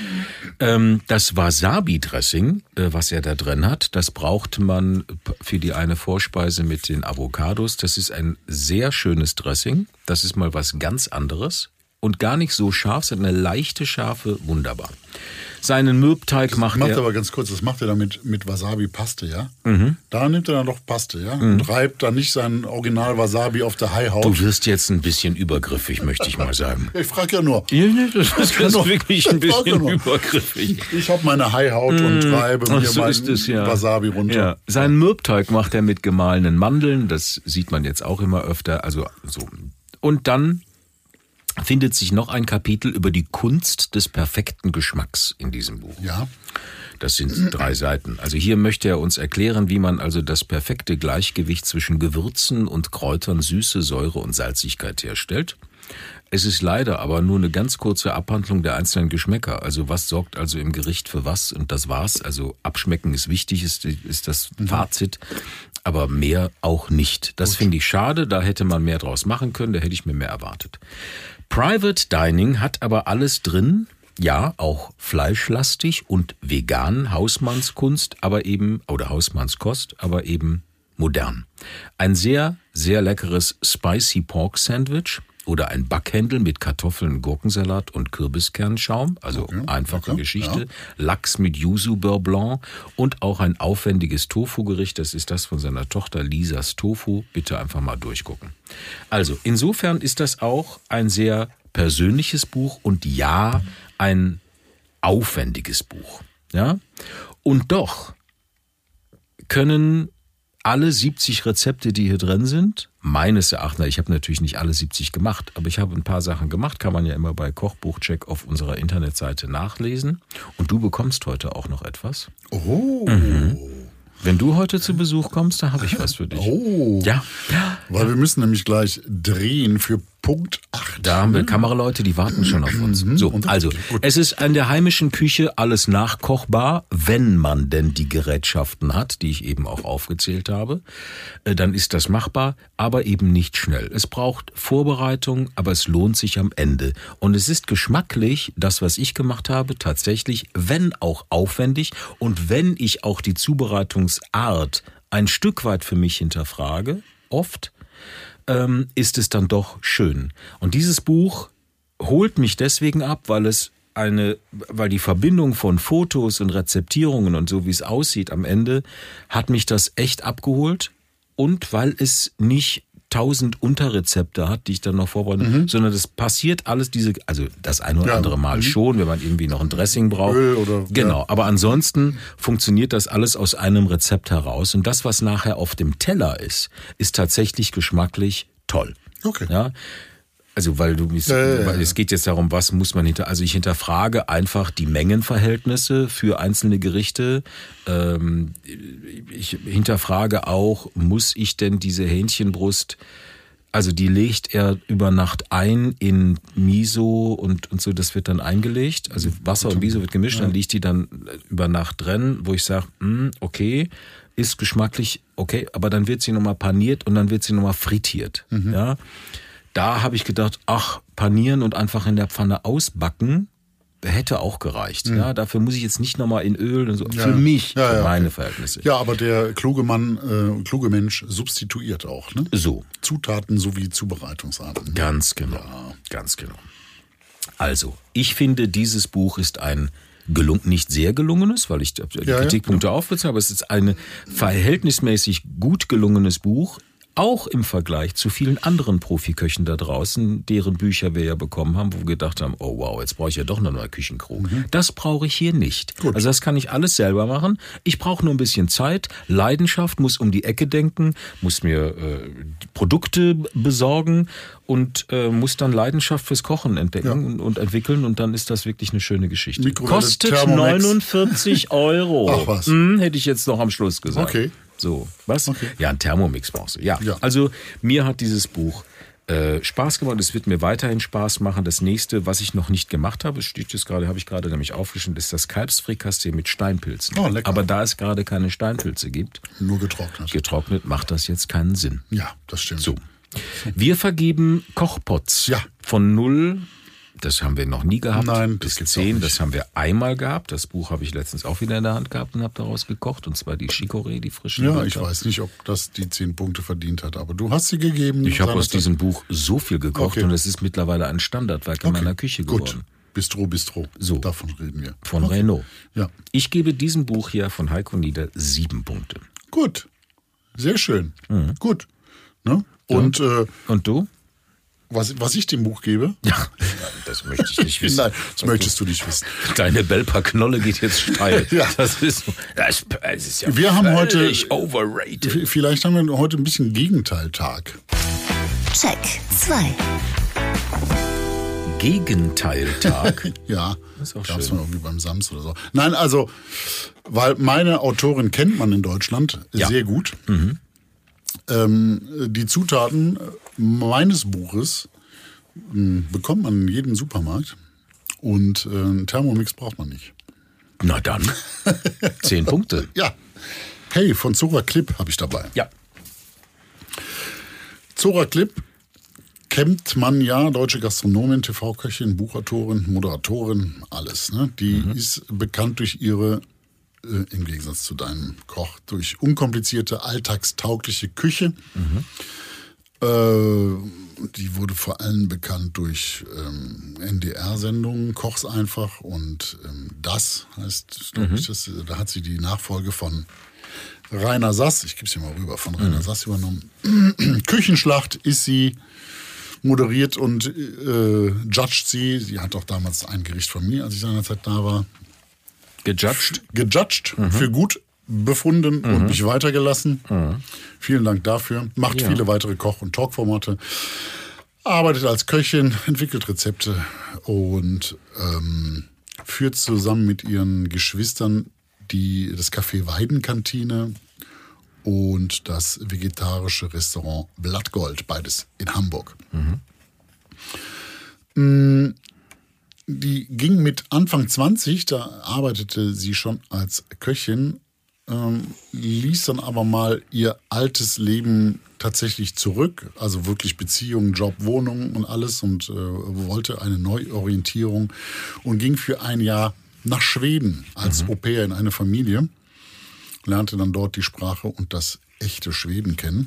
Ähm, das Wasabi-Dressing, äh, was er da drin hat, das braucht man für die eine Vorspeise mit den Avocados. Das ist ein sehr schönes Dressing. Das ist mal was ganz anderes. Und gar nicht so scharf, sondern eine leichte Schärfe, wunderbar. Seinen Mürbteig macht, macht er... er aber ganz kurz, das macht er dann mit, mit Wasabi-Paste, ja? Mhm. Da nimmt er dann doch Paste, ja? Mhm. Und reibt dann nicht sein Original-Wasabi auf der Haihaut. Du wirst jetzt ein bisschen übergriffig, möchte ich mal sagen. Ich frage ja nur. Ja, das ist ja nur. wirklich ein bisschen ja übergriffig. Ich habe meine Haihaut mhm. und reibe mir so meinen es, ja. Wasabi runter. Ja. Seinen Mürbteig macht er mit gemahlenen Mandeln, das sieht man jetzt auch immer öfter. Also so. Und dann findet sich noch ein Kapitel über die Kunst des perfekten Geschmacks in diesem Buch. Ja. Das sind drei Seiten. Also hier möchte er uns erklären, wie man also das perfekte Gleichgewicht zwischen Gewürzen und Kräutern, Süße, Säure und Salzigkeit herstellt. Es ist leider aber nur eine ganz kurze Abhandlung der einzelnen Geschmäcker. Also was sorgt also im Gericht für was und das war's. Also abschmecken ist wichtig, ist, ist das Fazit. Aber mehr auch nicht. Das finde ich schade, da hätte man mehr draus machen können, da hätte ich mir mehr erwartet. Private Dining hat aber alles drin, ja, auch fleischlastig und vegan, Hausmannskunst, aber eben, oder Hausmannskost, aber eben modern. Ein sehr, sehr leckeres Spicy Pork Sandwich oder ein Backhändel mit Kartoffeln, Gurkensalat und Kürbiskernenschaum, also okay, einfache okay, Geschichte. Ja. Lachs mit Yuzu Beurre Blanc und auch ein aufwendiges Tofu-Gericht, das ist das von seiner Tochter Lisas Tofu. Bitte einfach mal durchgucken. Also, insofern ist das auch ein sehr persönliches Buch und ja, ein aufwendiges Buch. Ja? Und doch können alle siebzig Rezepte, die hier drin sind, meines Erachtens, ich habe natürlich nicht alle siebzig gemacht, aber ich habe ein paar Sachen gemacht, kann man ja immer bei Kochbuchcheck auf unserer Internetseite nachlesen. Und du bekommst heute auch noch etwas. Oh. Mhm. Wenn du heute zu Besuch kommst, dann habe ich was für dich. Oh. Ja. Weil wir müssen nämlich gleich drehen für Punkt acht. Da haben wir Kameraleute, die warten schon auf uns. So, also, es ist in der heimischen Küche alles nachkochbar, wenn man denn die Gerätschaften hat, die ich eben auch aufgezählt habe. Dann ist das machbar, aber eben nicht schnell. Es braucht Vorbereitung, aber es lohnt sich am Ende. Und es ist geschmacklich, das, was ich gemacht habe, tatsächlich, wenn auch aufwendig und wenn ich auch die Zubereitungsart ein Stück weit für mich hinterfrage, oft, ähm, ist es dann doch schön. Und dieses Buch holt mich deswegen ab, weil es eine, weil die Verbindung von Fotos und Rezeptierungen und so wie es aussieht am Ende, hat mich das echt abgeholt und weil es nicht tausend Unterrezepte hat, die ich dann noch vorbereite, mhm. sondern das passiert alles diese, also das ein oder ja, andere Mal mhm. schon, wenn man irgendwie noch ein Dressing braucht. Öl oder, genau, ja. aber ansonsten funktioniert das alles aus einem Rezept heraus und das, was nachher auf dem Teller ist, ist tatsächlich geschmacklich toll. Okay. Ja, also weil du, ja, ja, ja. weil es geht jetzt darum, was muss man hinter, also ich hinterfrage einfach die Mengenverhältnisse für einzelne Gerichte. Ähm, ich hinterfrage auch, muss ich denn diese Hähnchenbrust, also die legt er über Nacht ein in Miso und, und so, das wird dann eingelegt. Also Wasser und Miso wird gemischt, ja. Dann liegt die dann über Nacht drin, wo ich sage, okay, ist geschmacklich okay, aber dann wird sie nochmal paniert und dann wird sie nochmal frittiert. Mhm. Ja. Da habe ich gedacht, ach, panieren und einfach in der Pfanne ausbacken, hätte auch gereicht. Mhm. Ja, dafür muss ich jetzt nicht nochmal in Öl und so. Ja. Für mich, ja, für ja, meine okay. Verhältnisse. Ja, aber der kluge Mann, äh, kluge Mensch substituiert auch, ne? So. Zutaten sowie Zubereitungsarten. Ganz genau. Ja. Ganz genau. Also, ich finde, dieses Buch ist ein gelungen, nicht sehr gelungenes, weil ich die ja, Kritikpunkte ja. aufzähle, aber es ist ein verhältnismäßig gut gelungenes Buch. Auch im Vergleich zu vielen anderen Profiköchen da draußen, deren Bücher wir ja bekommen haben, wo wir gedacht haben, oh wow, jetzt brauche ich ja doch noch eine Küchencrew. Mhm. Das brauche ich hier nicht. Gut. Also das kann ich alles selber machen. Ich brauche nur ein bisschen Zeit, Leidenschaft, muss um die Ecke denken, muss mir äh, Produkte besorgen und äh, muss dann Leidenschaft fürs Kochen entdecken ja. und, und entwickeln und dann ist das wirklich eine schöne Geschichte. Kostet Thermomix. neunundvierzig Euro. Ach was. Hm, hätte ich jetzt noch am Schluss gesagt. Okay. So, was? Okay. Ja, ein Thermomix brauchst du. Ja. ja. Also mir hat dieses Buch äh, Spaß gemacht. Es wird mir weiterhin Spaß machen. Das nächste, was ich noch nicht gemacht habe, steht jetzt gerade, habe ich gerade nämlich aufgeschnitten, ist das Kalbsfrikassee mit Steinpilzen. Oh, lecker. Aber da es gerade keine Steinpilze gibt, nur getrocknet. Getrocknet macht das jetzt keinen Sinn. Ja, das stimmt. So. Wir vergeben Kochpots ja. von null. Das haben wir noch nie gehabt. Nein, bis das zehn. Das haben wir einmal gehabt. Das Buch habe ich letztens auch wieder in der Hand gehabt und habe daraus gekocht. Und zwar die Chicorée, die frischen. Ja, ich weiß nicht, ob das die zehn Punkte verdient hat. Aber du hast sie gegeben. Ich habe aus diesem Buch so viel gekocht okay. und es ist mittlerweile ein Standardwerk in okay. meiner Küche geworden. Gut. Bistro, Bistro. So. Davon reden wir. Von okay. Renault. Ja. Ich gebe diesem Buch hier von Heiko Nieder sieben Punkte. Gut. Sehr schön. Mhm. Gut. Ne? Und, und, äh, und du? Was, was ich dem Buch gebe? Ja, das möchte ich nicht wissen. Nein, das möchtest du nicht wissen. Deine Belper-Knolle geht jetzt steil. ja. Das ist, das, das ist ja wir haben heute overrated. Vielleicht haben wir heute ein bisschen Gegenteiltag. Check zwei. Gegenteiltag? Ja, das ist auch gab's schön. mal irgendwie beim Sams oder so. Nein, also, weil meine Autorin kennt man in Deutschland ja. sehr gut. Mhm. Ähm, die Zutaten meines Buches mh, bekommt man in jedem Supermarkt und äh, einen Thermomix braucht man nicht. Na dann, zehn Punkte. Ja. Hey, von Zora Klipp habe ich dabei. Ja. Zora Klipp kennt man ja, deutsche Gastronomin, T V-Köchin, Buchautorin, Moderatorin, alles. Ne? Die mhm. ist bekannt durch ihre im Gegensatz zu deinem Koch, durch unkomplizierte, alltagstaugliche Küche. Mhm. Äh, die wurde vor allem bekannt durch ähm, N D R-Sendungen, Koch's einfach und ähm, das heißt, glaube mhm. ich, das, da hat sie die Nachfolge von Rainer Sass, ich gebe es dir mal rüber, von Rainer mhm. Sass übernommen. Küchenschlacht ist sie, moderiert und äh, judgt sie. Sie hat auch damals ein Gericht von mir, als ich seinerzeit da war, Gejudged? Gejudged, mhm. für gut befunden mhm. und mich weitergelassen. Mhm. Vielen Dank dafür. Macht ja. viele weitere Koch- und Talkformate. Arbeitet als Köchin, entwickelt Rezepte und ähm, führt zusammen mit ihren Geschwistern die, das Café Weidenkantine und das vegetarische Restaurant Blattgold, beides in Hamburg. Mhm. Die ging mit Anfang zwanzig, da arbeitete sie schon als Köchin, ähm, ließ dann aber mal ihr altes Leben tatsächlich zurück, also wirklich Beziehungen, Job, Wohnung und alles und äh, wollte eine Neuorientierung und ging für ein Jahr nach Schweden als mhm. Au-pair in eine Familie, lernte dann dort die Sprache und das echte Schweden kennen.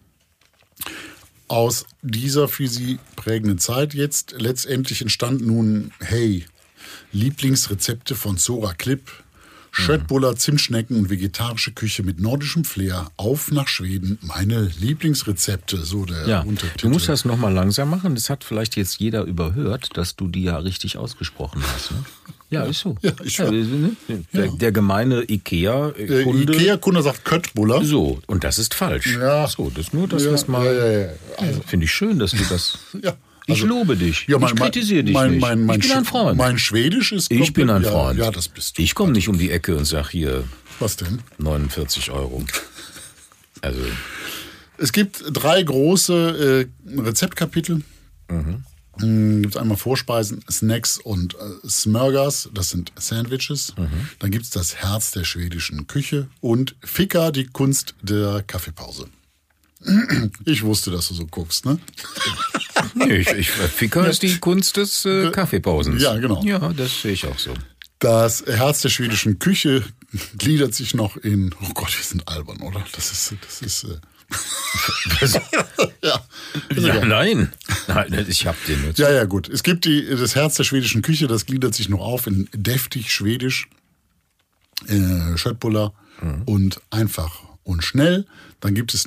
Aus dieser für sie prägenden Zeit jetzt letztendlich entstand nun, hey, Lieblingsrezepte von Zora Klipp, Schöttbuller, Zimtschnecken und vegetarische Küche mit nordischem Flair, auf nach Schweden, meine Lieblingsrezepte, so der ja, Untertitel. Du musst das nochmal langsam machen, das hat vielleicht jetzt jeder überhört, dass du die ja richtig ausgesprochen hast. Ne? Ja, ist so. Ja, ich ja, ne? der, ja. der gemeine Ikea-Kunde. Ikea-Kunde sagt Köttbuller. So, und das ist falsch. Ja. So, das nur, dass ja, wir es mal. Ja, ja, ja. Also, finde ich schön, dass du das. ja. Ich also, lobe dich. Ja, mein, ich kritisiere dich mein, nicht. Mein, mein, ich bin ein Freund. Mein Schwedisch ist komplett, Ich bin ein Freund. Ja, ja, das bist du. Ich komme nicht um die Ecke und sag hier. Was denn? neunundvierzig Euro. Also. Es gibt drei große äh, Rezeptkapitel. Mhm. Mhm, gibt es einmal Vorspeisen, Snacks und äh, Smörgers, das sind Sandwiches. Mhm. Dann gibt es das Herz der schwedischen Küche und Fika, die Kunst der Kaffeepause. Ich wusste, dass du so guckst, ne? Nee, ich, ich, Fika ist die Kunst des äh, Kaffeepausens. Ja, genau. Ja, das sehe ich auch so. Das Herz der schwedischen Küche gliedert sich noch in, oh Gott, wir sind albern, oder? Das ist, das ist, äh ja. ja, nein. Nein, ich hab den nur. Ja, ja, gut. Es gibt die, das Herz der schwedischen Küche, das gliedert sich noch auf in deftig schwedisch, äh, Schöttbuller mhm. und einfach und schnell. Dann gibt es noch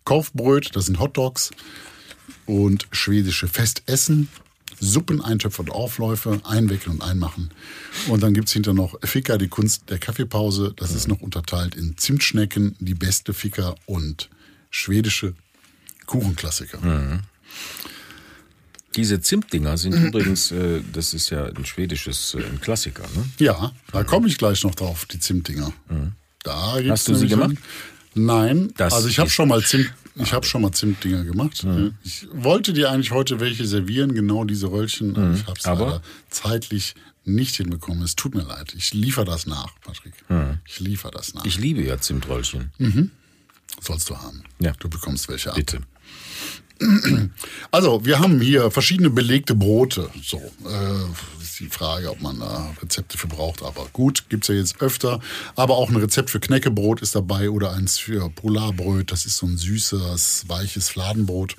Kaufbröt, das sind Hotdogs und schwedische Festessen, Suppen, Eintöpfe und Aufläufe, einwickeln und einmachen. Und dann gibt's hinter noch Fika, die Kunst der Kaffeepause. Das ist noch unterteilt in Zimtschnecken, die beste Fika und schwedische Kuchenklassiker. Mhm. Diese Zimtdinger sind mhm. übrigens, äh, das ist ja ein schwedisches äh, ein Klassiker, ne? Ja, da komme ich gleich noch drauf, die Zimtdinger. Mhm. Da gibt's Hast du sie gemacht? Nein, das also ich habe schon mal Zimt, ich habe schon mal Zimtdinger gemacht. Mhm. Ich wollte dir eigentlich heute welche servieren, genau diese Röllchen, mhm. ich habe es leider zeitlich nicht hinbekommen. Es tut mir leid. Ich liefere das nach, Patrick. Mhm. Ich liefere das nach. Ich liebe ja Zimtröllchen. Mhm. Sollst du haben. Ja. Du bekommst welche ab. Bitte. Also, wir haben hier verschiedene belegte Brote. So, äh, ist die Frage, ob man da Rezepte für braucht. Aber gut, gibt's ja jetzt öfter. Aber auch ein Rezept für Knäckebrot ist dabei oder eins für Polarbröt. Das ist so ein süßes, weiches Fladenbrot.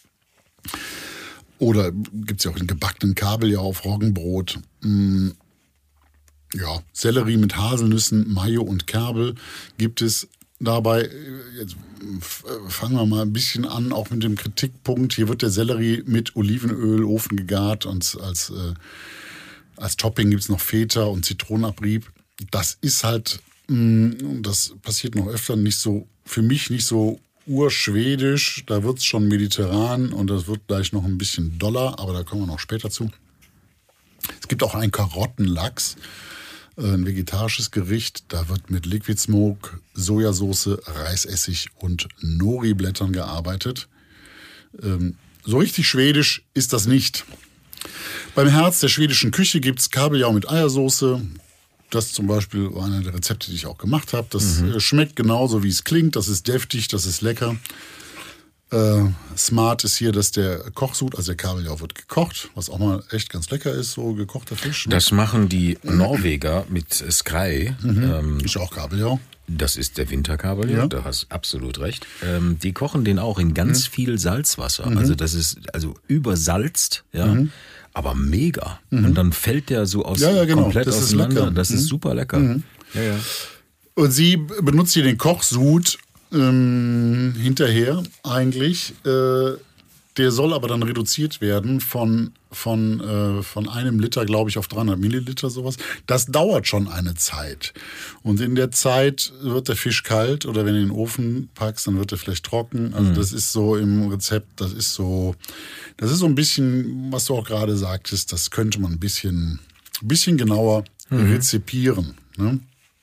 Oder gibt's ja auch den gebackenen Kabeljau auf Roggenbrot. Mm, ja, Sellerie mit Haselnüssen, Mayo und Kerbel gibt es. Dabei, jetzt fangen wir mal ein bisschen an, auch mit dem Kritikpunkt. Hier wird der Sellerie mit Olivenöl, Ofen gegart und als, äh, als Topping gibt's noch Feta und Zitronenabrieb. Das ist halt, mh, das passiert noch öfter, nicht so, für mich nicht so urschwedisch. Da wird's schon mediterran und das wird gleich noch ein bisschen doller, aber da kommen wir noch später zu. Es gibt auch einen Karottenlachs. Ein vegetarisches Gericht, da wird mit Liquid Smoke, Sojasauce, Reisessig und Nori-Blättern gearbeitet. Ähm, so richtig schwedisch ist das nicht. Beim Herz der schwedischen Küche gibt's Kabeljau mit Eiersauce. Das zum Beispiel war einer der Rezepte, die ich auch gemacht habe. Das mhm. schmeckt genauso, wie es klingt. Das ist deftig, das ist lecker. Äh, smart ist hier, dass der Kochsud, also der Kabeljau wird gekocht, was auch mal echt ganz lecker ist, so gekochter Fisch. Ne? Das machen die Norweger mit Skrei. Mhm. Ähm, ist auch Kabeljau. Das ist der Winterkabeljau, ja. Da hast du absolut recht. Ähm, die kochen den auch in ganz mhm. viel Salzwasser. Mhm. Also das ist also übersalzt, ja, mhm. aber mega. Mhm. Und dann fällt der so aus ja, ja, genau. komplett das auseinander. Ist das mhm. ist super lecker. Mhm. Ja, ja. Und sie benutzt hier den Kochsud ähm, hinterher eigentlich. Äh, der soll aber dann reduziert werden von, von, äh, von einem Liter, glaube ich, auf dreihundert Milliliter sowas. Das dauert schon eine Zeit. Und in der Zeit wird der Fisch kalt oder wenn du in den Ofen packst, dann wird er vielleicht trocken. Also mhm. das ist so im Rezept, das ist so, das ist so ein bisschen, was du auch gerade sagtest, das könnte man ein bisschen, ein bisschen genauer mhm. rezipieren. Ne?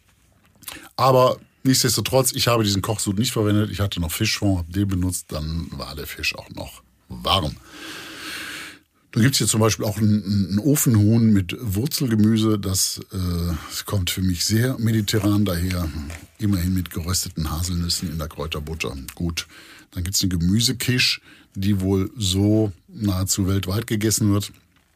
Aber nichtsdestotrotz, ich habe diesen Kochsud nicht verwendet. Ich hatte noch Fischfond, habe den benutzt, dann war der Fisch auch noch warm. Da gibt es hier zum Beispiel auch ein, ein Ofenhuhn mit Wurzelgemüse. Das, äh, das kommt für mich sehr mediterran daher. Immerhin mit gerösteten Haselnüssen in der Kräuterbutter. Gut. Dann gibt es eine Gemüsequiche, die wohl so nahezu weltweit gegessen wird.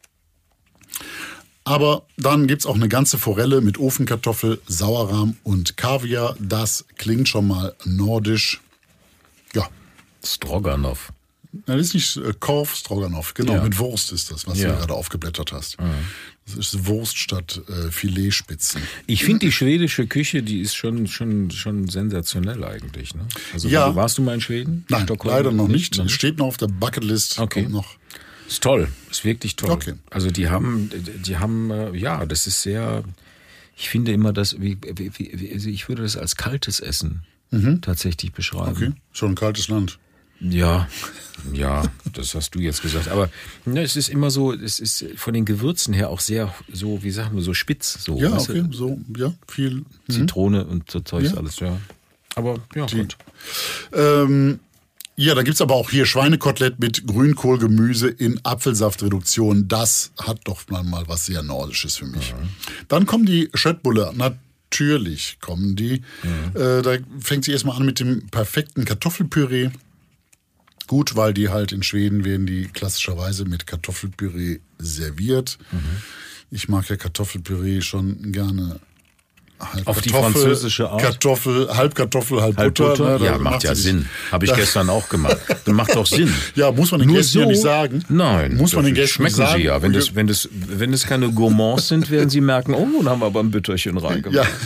Aber dann gibt's auch eine ganze Forelle mit Ofenkartoffel, Sauerrahm und Kaviar. Das klingt schon mal nordisch. Ja. Stroganoff. Das ist nicht äh, Korf Stroganoff, genau, ja. Mit Wurst ist das, was ja. du gerade aufgeblättert hast. Mhm. Das ist Wurst statt äh, Filetspitzen. Ich finde die schwedische Küche, die ist schon, schon, schon sensationell eigentlich. Ne? Also ja. warst du mal in Schweden? Nein, Stockholm? leider noch nicht. nicht. Es steht noch auf der Bucketlist. Okay. Kommt noch. Ist toll, ist wirklich toll. Okay. Also die haben, die haben, ja, das ist sehr, ich finde immer das, wie, wie, wie, also ich würde das als kaltes Essen mhm. tatsächlich beschreiben. Okay, schon ein kaltes Land. Ja, ja, das hast du jetzt gesagt. Aber ne, es ist immer so, es ist von den Gewürzen her auch sehr so, wie sagen wir, so spitz. So, ja, okay, du? so, ja, viel. Zitrone mhm. und so Zeugs ja. alles, ja. Aber ja, Die, gut. Ähm, ja, da gibt's aber auch hier Schweinekotelett mit Grünkohlgemüse in Apfelsaftreduktion. Das hat doch mal was sehr Nordisches für mich. Mhm. Dann kommen die Schöttbuller. Natürlich kommen die. Mhm. Äh, da fängt sie erstmal an mit dem perfekten Kartoffelpüree. Gut, weil die halt in Schweden werden die klassischerweise mit Kartoffelpüree serviert. Mhm. Ich mag ja Kartoffelpüree schon gerne halb auf die Kartoffel, französische Art. Kartoffel, halb Kartoffel, halb, halb Butter. Butter? Ne, ja, macht ja Sinn. Habe ich gestern auch gemacht. Das macht doch Sinn. Ja, muss man den Nur Gästen so? ja nicht sagen. Nein. Muss man den Gästen schmecken sagen. sie ja. Wenn das, wenn das, wenn das keine Gourmands sind, werden sie merken, oh, dann haben wir aber ein Bütterchen reingemacht. Ja.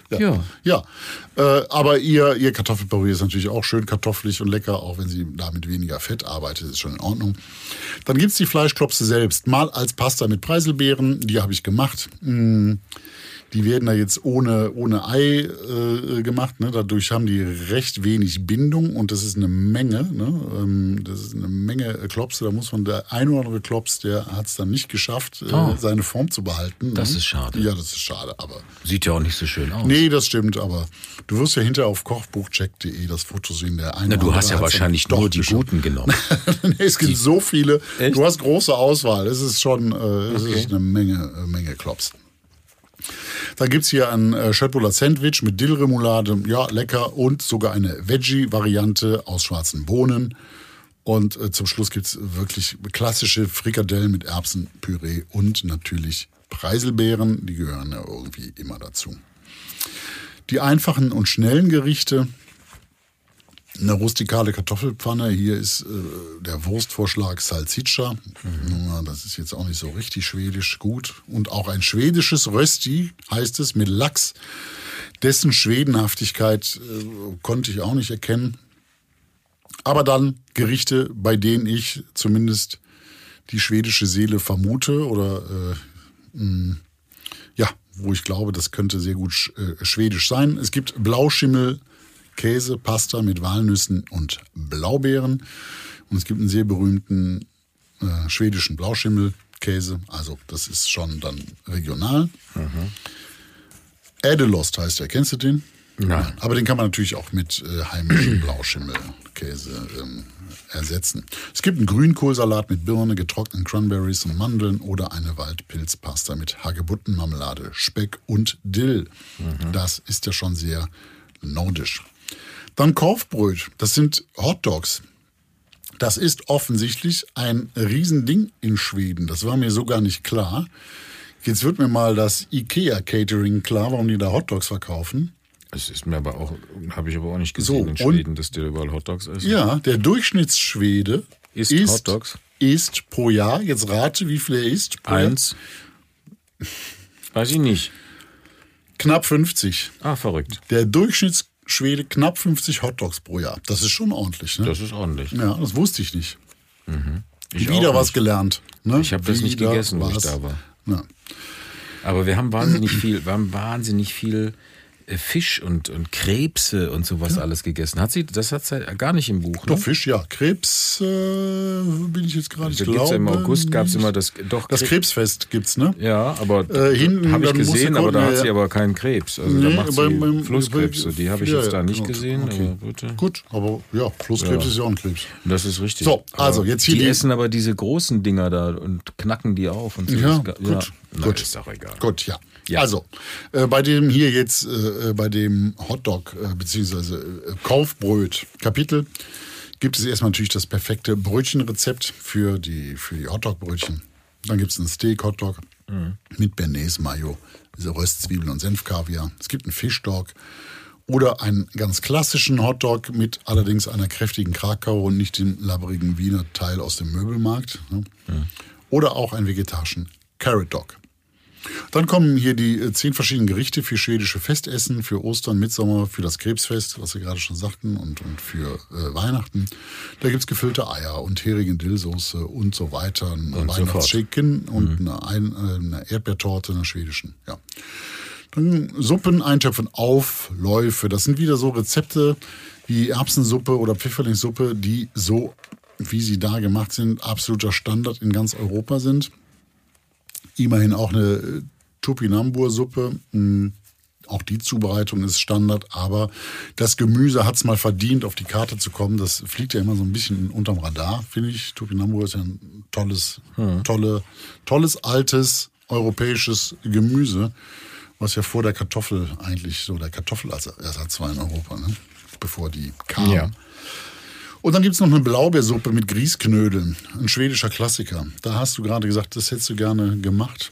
Ja. Ja. ja. Äh, aber ihr, ihr Kartoffelpüree ist natürlich auch schön kartoffelig und lecker, auch wenn sie da mit weniger Fett arbeitet, ist schon in Ordnung. Dann gibt es die Fleischklopse selbst, mal als Pasta mit Preiselbeeren, die habe ich gemacht. Mmh. Die werden da jetzt ohne, ohne Ei äh, gemacht. Ne? Dadurch haben die recht wenig Bindung und das ist eine Menge. Ne? Ähm, das ist eine Menge Klopse. Da muss man, der ein oder andere Klops, der hat es dann nicht geschafft, Oh. äh, seine Form zu behalten. Das ne? ist schade. Ja, das ist schade. Aber Sieht ja auch nicht so schön aus. nee, das stimmt. Aber du wirst ja hinterher auf kochbuchcheck punkt de das Foto sehen. Der eine Na, du oder hast ja andere wahrscheinlich hat's dann nur doch die geschafft. guten genommen. Nee, es gibt so viele. Echt? Du hast große Auswahl. Es ist schon äh, es Okay. ist eine Menge, äh, Menge Klops. Dann gibt's hier ein äh, Schöttbuller Sandwich mit Dillremoulade, ja, lecker, und sogar eine Veggie-Variante aus schwarzen Bohnen. Und äh, zum Schluss gibt's wirklich klassische Frikadellen mit Erbsenpüree und natürlich Preiselbeeren, die gehören ja irgendwie immer dazu. Die einfachen und schnellen Gerichte, eine rustikale Kartoffelpfanne. Hier ist äh, der Wurstvorschlag Salsiccia. Mhm. Das ist jetzt auch nicht so richtig schwedisch gut. Und auch ein schwedisches Rösti heißt es mit Lachs. Dessen Schwedenhaftigkeit äh, konnte ich auch nicht erkennen. Aber dann Gerichte, bei denen ich zumindest die schwedische Seele vermute oder äh, mh, ja, wo ich glaube, das könnte sehr gut sch äh, schwedisch sein. Es gibt Blauschimmel, Käse, Pasta mit Walnüssen und Blaubeeren. Und es gibt einen sehr berühmten äh, schwedischen Blauschimmelkäse. Also das ist schon dann regional. Mhm. Ädelost heißt der. Kennst du den? Nein. Aber den kann man natürlich auch mit äh, heimischem Blauschimmelkäse ähm, ersetzen. Es gibt einen Grünkohlsalat mit Birne, getrockneten Cranberries und Mandeln oder eine Waldpilzpasta mit Hagebuttenmarmelade, Speck und Dill. Mhm. Das ist ja schon sehr nordisch. Dann Korfbröt, das sind Hotdogs. Das ist offensichtlich ein Riesending in Schweden. Das war mir so gar nicht klar. Jetzt wird mir mal das IKEA-Catering klar, warum die da Hotdogs verkaufen. Es ist mir aber auch, habe ich aber auch nicht gesehen So, in Schweden, dass der überall Hotdogs essen. Ja, der Durchschnittsschwede Isst isst, Hotdogs? isst pro Jahr, jetzt rate, wie viel er isst. Pro Jahr. Eins. Weiß ich nicht. Knapp fünfzig. Ah, verrückt. Der Durchschnittsschwede knapp fünfzig Hotdogs pro Jahr. Das ist schon ordentlich, ne? Das ist ordentlich. Ja, das wusste ich nicht. Mhm. Ich Wieder auch was nicht. gelernt. Ne? Ich habe das nicht Wieder gegessen, wo ich was. da war. Ja. Aber wir haben wahnsinnig viel, wir haben wahnsinnig viel äh, Fisch und, und Krebse und sowas ja. alles gegessen. Hat sie, das hat sie gar nicht im Buch. Ne? Doch, Fisch, ja. Krebs äh, bin ich jetzt gerade. Da Ich gibt's ja im glaube August gab es nicht. immer das. Doch, Das Krebs- Krebsfest gibt's, ne? Ja, aber Äh, hinten, habe ich dann musst gesehen, du aber da gucken, hat ja, sie ja. aber keinen Krebs. Also da Nee, macht sie beim- beim- Flusskrebse. Die habe ich ja, jetzt da ja, nicht genau. gesehen. Okay. Aber bitte. Gut, aber ja, Flusskrebs Ja. ist ja auch ein Krebs. Das ist richtig. So, also Aber jetzt hier die, die- essen aber diese großen Dinger da und knacken die auf und so. Ja, Das- gut, Na, gut. ist doch egal. Gut, ja. Ja. Also, äh, bei dem hier jetzt, äh, bei dem Hotdog, äh, beziehungsweise äh, Kaufbröt-Kapitel, gibt es erstmal natürlich das perfekte Brötchenrezept für die, für die Hotdog-Brötchen. Dann gibt es einen Steak-Hotdog mhm. mit Bernays-Mayo, diese Röstzwiebeln und Senfkaviar. Es gibt einen Fischdog oder einen ganz klassischen Hotdog mit allerdings einer kräftigen Krakau und nicht dem labberigen Wiener Teil aus dem Möbelmarkt. Ne? Mhm. Oder auch einen vegetarischen Carrot Dog. Dann kommen hier die äh, zehn verschiedenen Gerichte für schwedische Festessen, für Ostern, Mitsommer, für das Krebsfest, was wir gerade schon sagten, und, und für äh, Weihnachten. Da gibt's gefüllte Eier und Hering in Dillsoße und so weiter. Ein Und Weihnachtschicken so und mhm. eine, ein, äh, eine Erdbeertorte, eine schwedischen. Ja. Dann Suppen, Eintöpfen, Aufläufe. Das sind wieder so Rezepte wie Erbsensuppe oder Pfifferlingssuppe, die so, wie sie da gemacht sind, absoluter Standard in ganz Europa sind. Immerhin auch eine Tupinambur-Suppe. Auch die Zubereitung ist Standard, aber das Gemüse hat es mal verdient, auf die Karte zu kommen. Das fliegt ja immer so ein bisschen unterm Radar, finde ich. Tupinambur ist ja ein tolles, hm. tolle, tolles, altes, europäisches Gemüse, was ja vor der Kartoffel eigentlich so der Kartoffelersatz war in Europa, ne? Bevor die kam. Ja. Und dann gibt's noch eine Blaubeersuppe mit Grießknödeln, ein schwedischer Klassiker. Da hast du gerade gesagt, das hättest du gerne gemacht.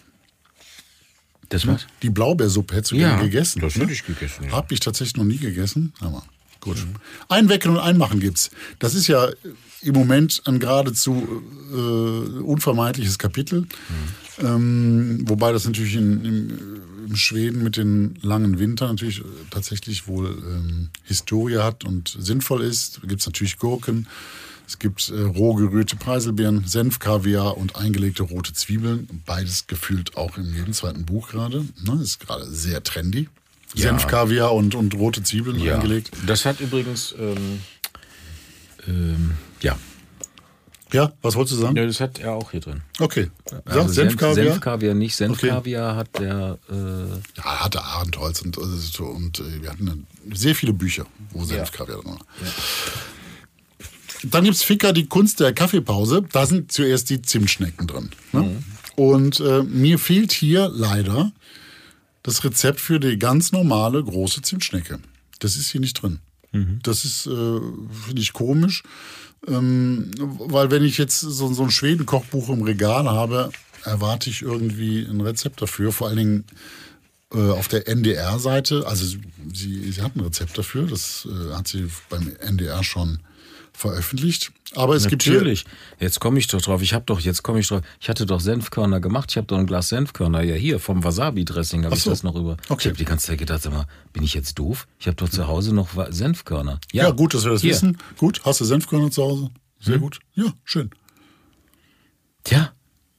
Das was? Die Blaubeersuppe hättest du Ja, gerne gegessen. das ne? hätte ich gegessen, ja. Hab ich tatsächlich noch nie gegessen, aber gut. Mhm. Einwecken und einmachen gibt's. Das ist ja im Moment ein geradezu äh, unvermeidliches Kapitel. Mhm. Ähm, wobei das natürlich in, in, im Schweden mit den langen Wintern natürlich tatsächlich wohl ähm, Historie hat und sinnvoll ist. Da gibt es natürlich Gurken, es gibt äh, roh gerührte Preiselbeeren, Senfkaviar und eingelegte rote Zwiebeln. Beides gefühlt auch in jedem zweiten Buch gerade. Ne? Ist gerade sehr trendy. Ja. Senfkaviar und, und rote Zwiebeln ja. eingelegt. Das hat übrigens, ähm, ähm, ja. Ja, was wolltest du sagen? Ja, das hat er auch hier drin. Okay. Also Senfkaviar? Senfkaviar nicht. Senfkaviar okay. hat der... Äh ja, hatte Arendholz und, und, und äh, wir hatten sehr viele Bücher, wo Senfkaviar drin war. Ja. Dann gibt es Ficker, die Kunst der Kaffeepause. Da sind zuerst die Zimtschnecken drin. Ne? Mhm. Und äh, mir fehlt hier leider das Rezept für die ganz normale große Zimtschnecke. Das ist hier nicht drin. Mhm. Das ist, äh, finde ich, komisch. Ähm, weil wenn ich jetzt so, so ein Schweden-Kochbuch im Regal habe, erwarte ich irgendwie ein Rezept dafür. Vor allen Dingen äh, auf der N D R-Seite. Also sie, sie hat ein Rezept dafür. Das äh, hat sie beim N D R schon veröffentlicht. Aber es Natürlich. gibt Natürlich. Jetzt komme ich doch drauf. Ich habe doch, jetzt komme ich drauf. Ich hatte doch Senfkörner gemacht. Ich habe doch ein Glas Senfkörner. Ja, hier vom Wasabi-Dressing habe ich so. das noch über. Okay. Ich habe die ganze Zeit gedacht, sag mal, bin ich jetzt doof? Ich habe doch zu Hause noch Senfkörner. Ja, ja gut, dass wir das hier. wissen. Gut, hast du Senfkörner zu Hause? Sehr hm. gut. Ja, schön. Tja.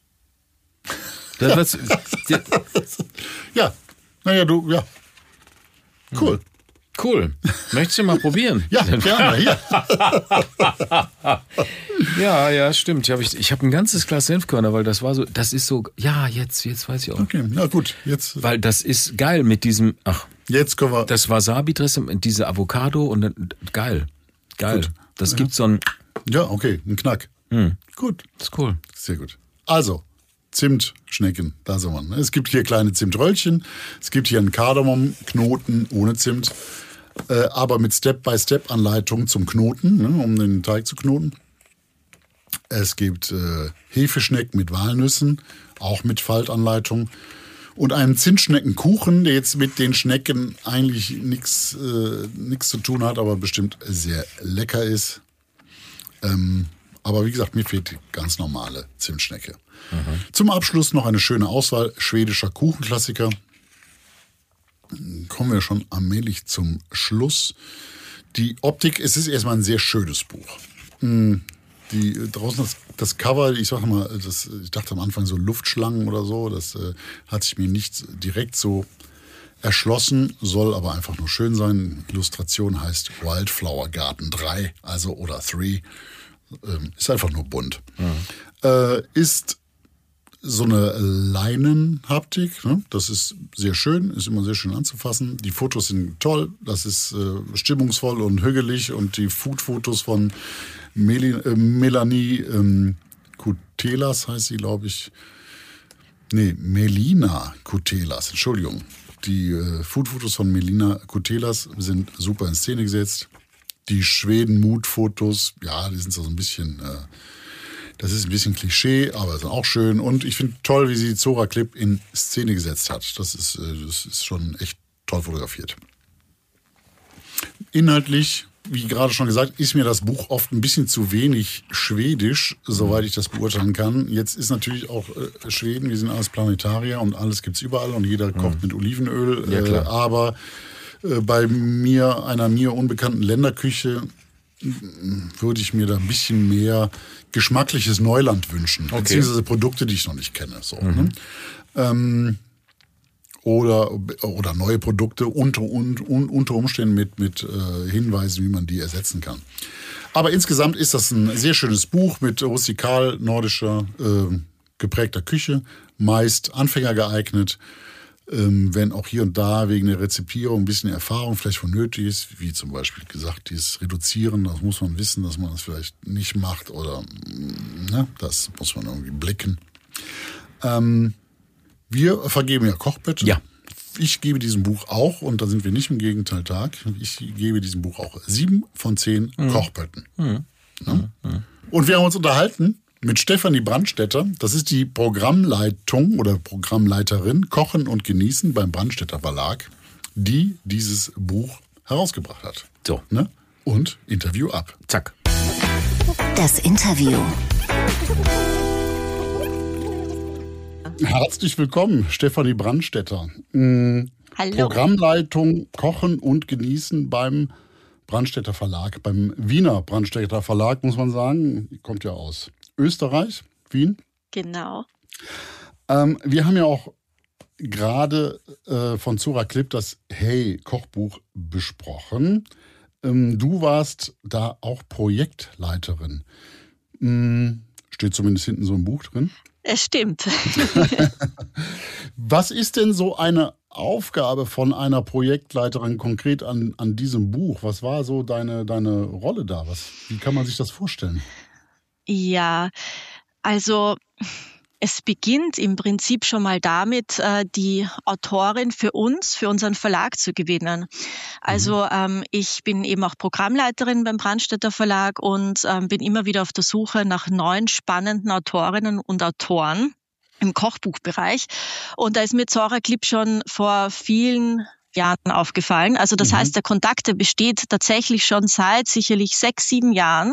Das, was, ja, naja, du, ja. Cool. Cool. Möchtest du mal probieren? Ja, gerne. Ja, ja, ja, stimmt. Ich, ich habe ein ganzes Glas Senfkörner, weil das war so, das ist so, ja, jetzt, jetzt weiß ich auch. Okay, na gut, jetzt. Weil das ist geil mit diesem, ach. Jetzt können wir. Das Wasabi-Dressing, diese Avocado und dann, geil. Geil. Gut. Das ja. gibt so ein. Ja, okay, ein Knack. Hm. Gut. Das ist cool. Sehr gut. Also, Zimtschnecken, da sind wir. Es gibt hier kleine Zimtröllchen, es gibt hier einen Kardamomknoten ohne Zimt. Äh, aber mit Step-by-Step-Anleitung zum Knoten, ne, um den Teig zu knoten. Es gibt äh, Hefeschnecken mit Walnüssen, auch mit Faltanleitung. Und einen Zimtschneckenkuchen, der jetzt mit den Schnecken eigentlich nichts äh, nichts zu tun hat, aber bestimmt sehr lecker ist. Ähm, aber wie gesagt, mir fehlt die ganz normale Zimtschnecke. Mhm. Zum Abschluss noch eine schöne Auswahl schwedischer Kuchenklassiker. Kommen wir schon allmählich zum Schluss. Die Optik, es ist erstmal ein sehr schönes Buch. Die, draußen das, das Cover, ich sag mal, das, ich dachte am Anfang so Luftschlangen oder so, das äh, hat sich mir nicht direkt so erschlossen, soll aber einfach nur schön sein. Illustration heißt Wildflower Garden drei, also oder drei. Ähm, ist einfach nur bunt. Mhm. Äh, ist so eine Leinenhaptik, ne? Das ist sehr schön, ist immer sehr schön anzufassen. Die Fotos sind toll, das ist äh, stimmungsvoll und hügelig und die Food-Fotos von Meli, äh, Melanie ähm, Kutelas heißt sie, glaube ich. Nee, Melina Kutelas, Entschuldigung. Die äh, Food-Fotos von Melina Kutelas sind super in Szene gesetzt. Die Schweden-Mood-Fotos, ja, die sind so ein bisschen... Äh, Das ist ein bisschen Klischee, aber ist auch schön. Und ich finde toll, wie sie Zora Klipp in Szene gesetzt hat. Das ist, das ist schon echt toll fotografiert. Inhaltlich, wie gerade schon gesagt, ist mir das Buch oft ein bisschen zu wenig schwedisch, soweit ich das beurteilen kann. Jetzt ist natürlich auch äh, Schweden, wir sind alles Planetarier und alles gibt's überall und jeder kocht mit Olivenöl. Ja, klar. Äh, aber äh, bei mir, einer mir unbekannten Länderküche, würde ich mir da ein bisschen mehr geschmackliches Neuland wünschen. Okay. Beziehungsweise Produkte, die ich noch nicht kenne. So, mhm. ne? ähm, oder, oder neue Produkte unter, un, unter Umständen mit, mit äh, Hinweisen, wie man die ersetzen kann. Aber insgesamt ist das ein sehr schönes Buch mit rustikal nordischer äh, geprägter Küche, meist Anfänger geeignet. Ähm, wenn auch hier und da wegen der Rezipierung ein bisschen Erfahrung vielleicht vonnötig ist, wie zum Beispiel gesagt, dieses Reduzieren, das muss man wissen, dass man das vielleicht nicht macht oder ne, das muss man irgendwie blicken. Ähm, wir vergeben ja Kochbötte. Ja. Ich gebe diesem Buch auch, und da sind wir nicht im Gegenteiltag, ich gebe diesem Buch auch sieben von zehn mhm. Kochbötten. Mhm. Ne? Mhm. Und wir haben uns unterhalten mit Stefanie Brandstätter, das ist die Programmleitung oder Programmleiterin Kochen und Genießen beim Brandstätter Verlag, die dieses Buch herausgebracht hat. So. Ne? Und Interview ab. Zack. Das Interview. Herzlich willkommen, Stefanie Brandstätter. Mhm. Hallo. Programmleitung Kochen und Genießen beim Brandstätter Verlag, beim Wiener Brandstätter Verlag, muss man sagen. Kommt ja aus Österreich, Wien. Genau. Ähm, wir haben ja auch gerade äh, von Zora Klipp das Hey-Kochbuch besprochen. Ähm, du warst da auch Projektleiterin. Hm, steht zumindest hinten so ein Buch drin. Es stimmt. Was ist denn so eine Aufgabe von einer Projektleiterin konkret an, an diesem Buch? Was war so deine, deine Rolle da? Was, wie kann man sich das vorstellen? Ja, also es beginnt im Prinzip schon mal damit, die Autorin für uns, für unseren Verlag zu gewinnen. Also ähm, ich bin eben auch Programmleiterin beim Brandstätter Verlag und ähm, bin immer wieder auf der Suche nach neuen spannenden Autorinnen und Autoren im Kochbuchbereich. Und da ist mir Zora Klipp schon vor vielen Jahren aufgefallen. Also das mhm. heißt, der Kontakt, der besteht tatsächlich schon seit sicherlich sechs, sieben Jahren.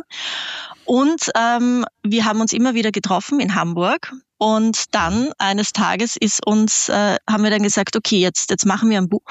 Und ähm, wir haben uns immer wieder getroffen in Hamburg. Und dann eines Tages ist uns, äh, haben wir dann gesagt, okay, jetzt jetzt machen wir ein Buch.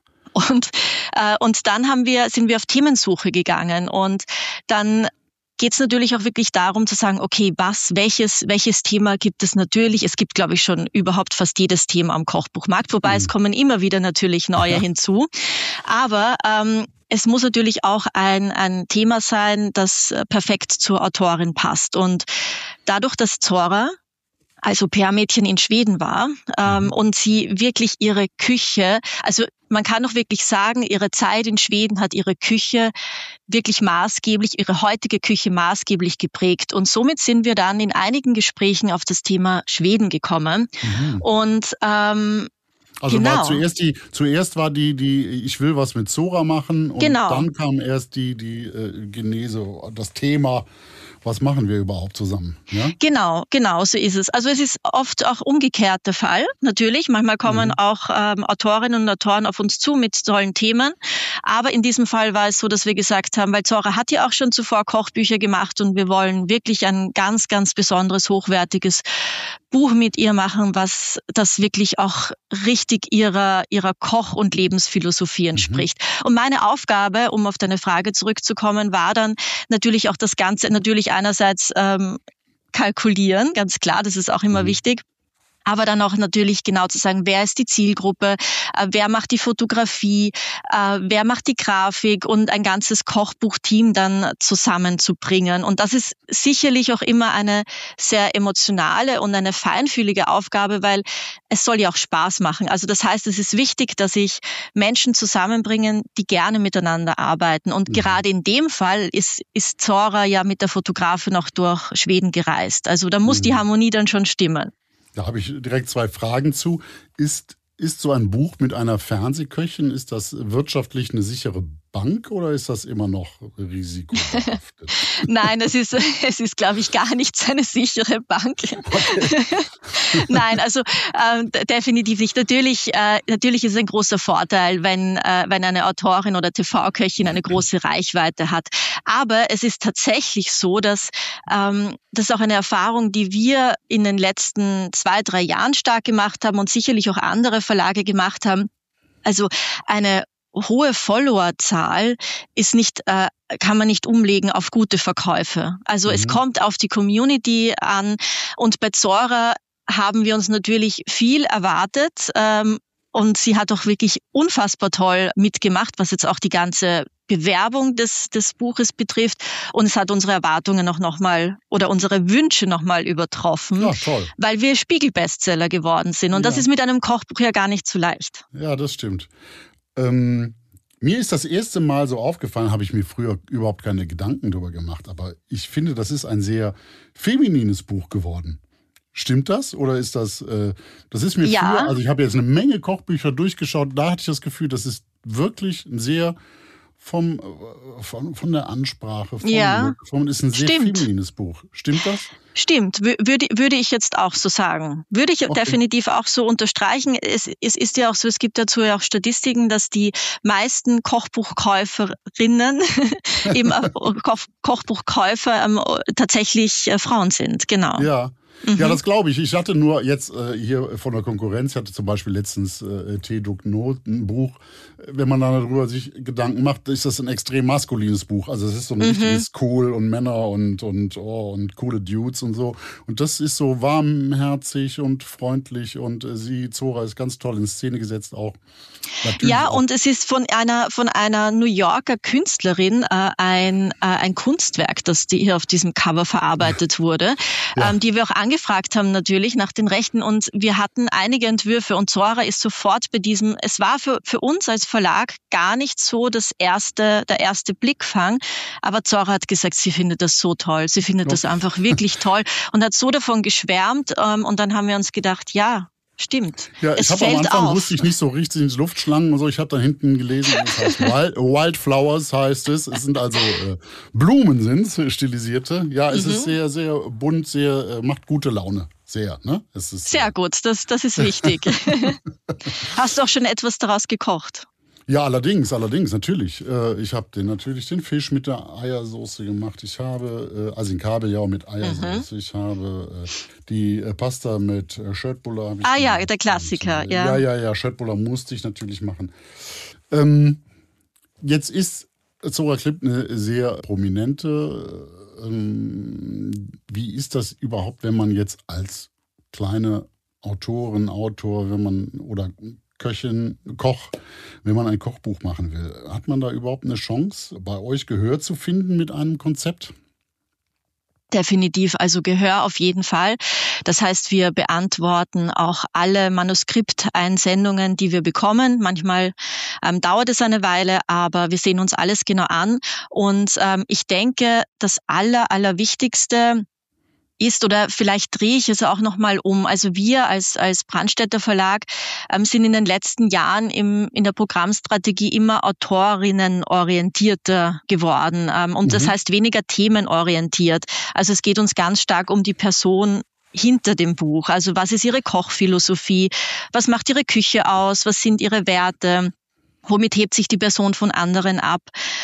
Und äh, und dann haben wir sind wir auf Themensuche gegangen und dann geht es natürlich auch wirklich darum zu sagen, okay, was, welches, welches Thema gibt es natürlich? Es gibt, glaube ich, schon überhaupt fast jedes Thema am Kochbuchmarkt, wobei mhm. es kommen immer wieder natürlich neue ja. hinzu. Aber ähm, es muss natürlich auch ein, ein Thema sein, das perfekt zur Autorin passt. Und dadurch, dass Zora als Au-pair-Mädchen in Schweden war ähm, und sie wirklich ihre Küche, also man kann doch wirklich sagen, ihre Zeit in Schweden hat ihre Küche wirklich maßgeblich, ihre heutige Küche maßgeblich geprägt. Und somit sind wir dann in einigen Gesprächen auf das Thema Schweden gekommen. Mhm. Und ähm, Also genau. war zuerst die, zuerst war die, die, ich will was mit Zora machen und genau. dann kam erst die, die äh, Genese, das Thema. Was machen wir überhaupt zusammen? Ja? Genau, genau, so ist es. Also es ist oft auch umgekehrt der Fall, natürlich. Manchmal kommen mhm. auch ähm, Autorinnen und Autoren auf uns zu mit tollen Themen. Aber in diesem Fall war es so, dass wir gesagt haben, weil Zora hat ja auch schon zuvor Kochbücher gemacht und wir wollen wirklich ein ganz, ganz besonderes, hochwertiges Buch mit ihr machen, was das wirklich auch richtig ihrer, ihrer Koch- und Lebensphilosophie entspricht. Mhm. Und meine Aufgabe, um auf deine Frage zurückzukommen, war dann natürlich auch das Ganze, natürlich einerseits ähm, kalkulieren, ganz klar, das ist auch immer mhm. wichtig. Aber dann auch natürlich genau zu sagen, wer ist die Zielgruppe, äh, wer macht die Fotografie, äh, wer macht die Grafik und ein ganzes Kochbuchteam dann zusammenzubringen. Und das ist sicherlich auch immer eine sehr emotionale und eine feinfühlige Aufgabe, weil es soll ja auch Spaß machen. Also das heißt, es ist wichtig, dass ich Menschen zusammenbringen, die gerne miteinander arbeiten. Und mhm. gerade in dem Fall ist, ist Zora ja mit der Fotografin auch durch Schweden gereist. Also da muss mhm. die Harmonie dann schon stimmen. Da habe ich direkt zwei Fragen zu. Ist, ist so ein Buch mit einer Fernsehköchin, ist das wirtschaftlich eine sichere Bank oder ist das immer noch risikobehaftet? Nein, es ist, es ist, glaube ich, gar nicht so eine sichere Bank. Okay. Nein, also äh, definitiv nicht. Natürlich, äh, natürlich ist es ein großer Vorteil, wenn, äh, wenn eine Autorin oder T V-Köchin eine große Reichweite hat. Aber es ist tatsächlich so, dass ähm, das ist auch eine Erfahrung, die wir in den letzten zwei, drei Jahren stark gemacht haben und sicherlich auch andere Verlage gemacht haben. Also eine hohe Followerzahl ist nicht, äh, kann man nicht umlegen auf gute Verkäufe. Also mhm. es kommt auf die Community an und bei Zora haben wir uns natürlich viel erwartet ähm, und sie hat auch wirklich unfassbar toll mitgemacht, was jetzt auch die ganze Bewerbung des, des Buches betrifft und es hat unsere Erwartungen auch nochmal oder unsere Wünsche nochmal übertroffen, ja, toll. Weil wir Spiegel-Bestseller geworden sind und ja. das ist mit einem Kochbuch ja gar nicht so leicht. Ja, das stimmt. Ähm, mir ist das erste Mal so aufgefallen, habe ich mir früher überhaupt keine Gedanken darüber gemacht, aber ich finde, das ist ein sehr feminines Buch geworden. Stimmt das oder ist das, äh, das ist mir ja. früher, also ich habe jetzt eine Menge Kochbücher durchgeschaut, da hatte ich das Gefühl, das ist wirklich ein sehr vom, von, von der Ansprache, vom, ja. vom, ist ein sehr Stimmt. feminines Buch. Stimmt das? Stimmt, würde, würde ich jetzt auch so sagen. Würde ich okay. definitiv auch so unterstreichen. Es, es ist ja auch so, es gibt dazu ja auch Statistiken, dass die meisten Kochbuchkäuferinnen, eben Koch, Kochbuchkäufer ähm, tatsächlich äh, Frauen sind, genau. Ja. Mhm. Ja, das glaube ich. Ich hatte nur jetzt äh, hier von der Konkurrenz, ich hatte zum Beispiel letztens äh, T. Duc Not, ein Buch, wenn man dann darüber sich Gedanken macht, ist das ein extrem maskulines Buch. Also es ist so ein Mhm. richtiges Cool und Männer und, und, oh, und coole Dudes und so. Und das ist so warmherzig und freundlich und äh, sie, Zora, ist ganz toll in Szene gesetzt auch. Natürlich Ja, auch. und es ist von einer von einer New Yorker Künstlerin äh, ein äh, ein Kunstwerk, das die hier auf diesem Cover verarbeitet wurde, Ja. ähm, die wir auch angefragt haben natürlich nach den Rechten, und wir hatten einige Entwürfe und Zora ist sofort bei diesem. Es war für für uns als Verlag gar nicht so das erste der erste Blickfang, aber Zora hat gesagt, sie findet das so toll, sie findet das Okay. einfach wirklich toll und hat so davon geschwärmt, ähm, und dann haben wir uns gedacht, ja. Stimmt. Ja, ich es habe am fällt Anfang auf. wusste ich nicht so richtig ins Luftschlangen und so. Ich habe da hinten gelesen, das heißt Wild, Wildflowers heißt es. Es sind also äh, Blumen sind stilisierte. Ja, es Mhm. ist sehr, sehr bunt, sehr äh, macht gute Laune. Sehr, ne? Es ist Sehr gut, das, das ist wichtig. Hast du auch schon etwas daraus gekocht? Ja, allerdings, allerdings, natürlich. Äh, ich habe den natürlich den Fisch mit der Eiersauce gemacht. Ich habe äh, Asinkabeljau mit Eiersauce. Mhm. Ich habe äh, die äh, Pasta mit äh, Schöttbuller. hab ich Ah ja, gemacht. der Klassiker, Und, äh, ja. Ja, ja, ja, Schöttbuller musste ich natürlich machen. Ähm, jetzt ist Zora Klipp eine sehr prominente. Ähm, wie ist das überhaupt, wenn man jetzt als kleine Autorin, Autor, wenn man oder Köchin, Koch, wenn man ein Kochbuch machen will, hat man da überhaupt eine Chance, bei euch Gehör zu finden mit einem Konzept? Definitiv, also Gehör auf jeden Fall. Das heißt, wir beantworten auch alle Manuskripteinsendungen, die wir bekommen. Manchmal ähm, dauert es eine Weile, aber wir sehen uns alles genau an. Und ähm, ich denke, das Aller, Allerwichtigste ist, oder vielleicht drehe ich es auch nochmal um. Also wir als, als Brandstätter Verlag ähm, sind in den letzten Jahren im, in der Programmstrategie immer autorinnenorientierter geworden. Ähm, und Mhm. das heißt weniger themenorientiert. Also es geht uns ganz stark um die Person hinter dem Buch. Also was ist ihre Kochphilosophie? Was macht ihre Küche aus? Was sind ihre Werte? Womit hebt sich die Person von anderen ab?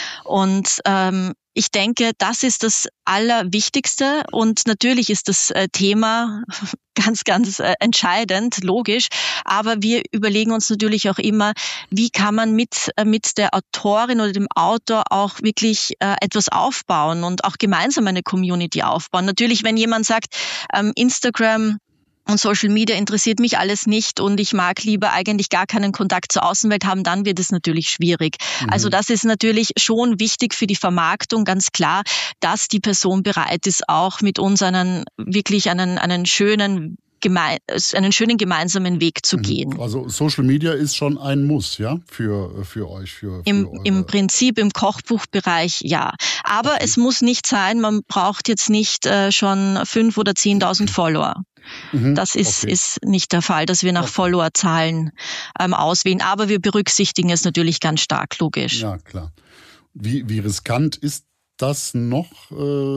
Und ähm, ich denke, das ist das Allerwichtigste. Und natürlich ist das äh, Thema ganz, ganz äh, entscheidend, logisch. Aber wir überlegen uns natürlich auch immer, wie kann man mit, äh, mit der Autorin oder dem Autor auch wirklich äh, etwas aufbauen und auch gemeinsam eine Community aufbauen. Natürlich, wenn jemand sagt, ähm, Instagram und Social Media interessiert mich alles nicht und ich mag lieber eigentlich gar keinen Kontakt zur Außenwelt haben, dann wird es natürlich schwierig. Mhm. Also das ist natürlich schon wichtig für die Vermarktung, ganz klar, dass die Person bereit ist, auch mit uns einen wirklich einen, einen schönen Geme- einen schönen gemeinsamen Weg zu Mhm. gehen. Also Social Media ist schon ein Muss, ja, für, für euch, für, für Im, eure... Im Prinzip im Kochbuchbereich ja. Aber Okay. es muss nicht sein, man braucht jetzt nicht äh, schon fünf oder zehntausend Follower. Mhm. Das ist, Okay. ist nicht der Fall, dass wir nach Okay. Followerzahlen ähm, auswählen. Aber wir berücksichtigen es natürlich ganz stark, logisch. Ja, klar. Wie, wie riskant ist das noch, äh,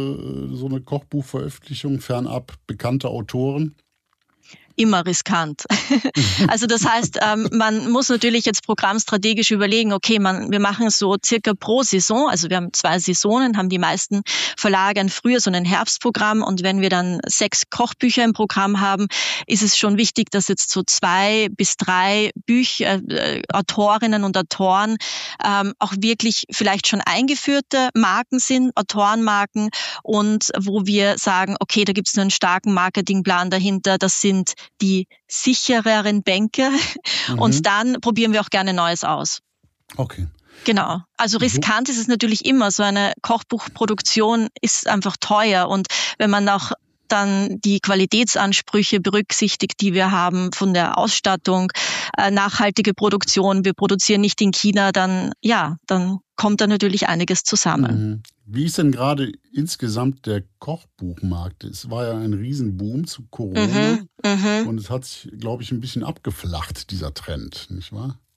so eine Kochbuchveröffentlichung, fernab bekannter Autoren? Immer riskant. Also das heißt, ähm, man muss natürlich jetzt programmstrategisch überlegen, okay, man, wir machen so circa pro Saison, also wir haben zwei Saisonen, haben die meisten Verlage ein Frühjahrs- und ein Herbstprogramm, und wenn wir dann sechs Kochbücher im Programm haben, ist es schon wichtig, dass jetzt so zwei bis drei Bücher, äh, Autorinnen und Autoren ähm, auch wirklich vielleicht schon eingeführte Marken sind, Autorenmarken, und wo wir sagen, okay, da gibt es einen starken Marketingplan dahinter, das sind die sichereren Bänke, Mhm. und dann probieren wir auch gerne Neues aus. Okay. Genau. Also riskant ist es natürlich immer. So eine Kochbuchproduktion ist einfach teuer, und wenn man auch dann die Qualitätsansprüche berücksichtigt, die wir haben von der Ausstattung, äh, nachhaltige Produktion, wir produzieren nicht in China, dann ja, dann kommt da natürlich einiges zusammen. Mhm. Wie ist denn gerade insgesamt der Kochbuchmarkt? Es war ja ein Riesenboom zu Corona Mhm, mhm. und es hat sich, glaube ich, ein bisschen abgeflacht, dieser Trend, nicht wahr?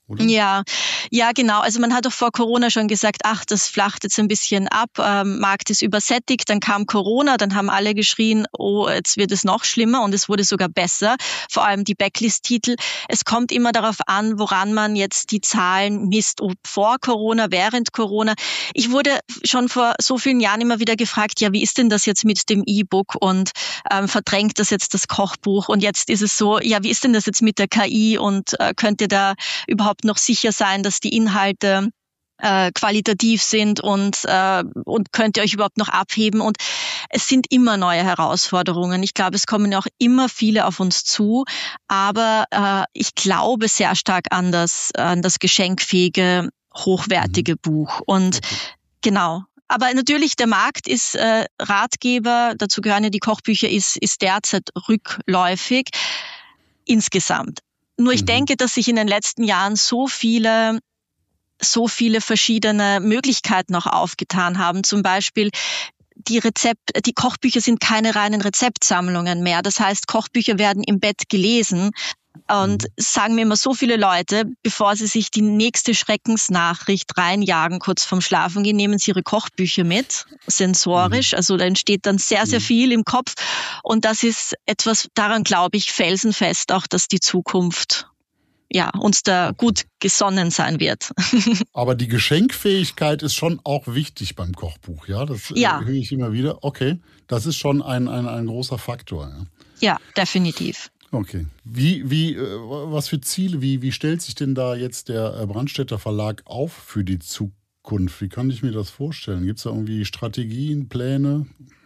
oder? Ja, ja, genau. Also man hat auch vor Corona schon gesagt, ach, das flacht jetzt ein bisschen ab, ähm, Markt ist übersättigt. Dann kam Corona, dann haben alle geschrien, oh, jetzt wird es noch schlimmer und es wurde sogar besser. Vor allem die Backlist-Titel. Es kommt immer darauf an, woran man jetzt die Zahlen misst, ob vor Corona, während Corona. Ich wurde schon vor so vielen Jahren immer wieder gefragt, ja, wie ist denn das jetzt mit dem E-Book und ähm, verdrängt das jetzt das Kochbuch? Und jetzt ist es so, ja, wie ist denn das jetzt mit der K I und äh, könnt ihr da überhaupt noch sicher sein, dass die Inhalte äh, qualitativ sind und äh, und könnt ihr euch überhaupt noch abheben? Und es sind immer neue Herausforderungen. Ich glaube, es kommen auch immer viele auf uns zu, aber äh, ich glaube sehr stark an das an das geschenkfähige, hochwertige mhm. Buch. Und okay. genau. Aber natürlich, der Markt ist äh, Ratgeber, dazu gehören ja die Kochbücher, ist ist derzeit rückläufig insgesamt. Nur ich mhm. denke, dass sich in den letzten Jahren so viele, so viele verschiedene Möglichkeiten auch aufgetan haben. Zum Beispiel die Rezept, die Kochbücher sind keine reinen Rezeptsammlungen mehr. Das heißt, Kochbücher werden im Bett gelesen. Und sagen mir immer so viele Leute, bevor sie sich die nächste Schreckensnachricht reinjagen, kurz vorm Schlafengehen, nehmen sie ihre Kochbücher mit, sensorisch. Also da entsteht dann sehr, sehr viel im Kopf. Und das ist etwas, daran glaube ich felsenfest auch, dass die Zukunft ja uns da gut gesonnen sein wird. Aber die Geschenkfähigkeit ist schon auch wichtig beim Kochbuch, ja? Das ja. äh, höre ich immer wieder. Okay, das ist schon ein, ein, ein großer Faktor. Ja, ja, definitiv. Okay. Wie, wie, was für Ziele, wie, wie stellt sich denn da jetzt der Brandstätter Verlag auf für die Zukunft? Wie kann ich mir das vorstellen? Gibt es da irgendwie Strategien, Pläne?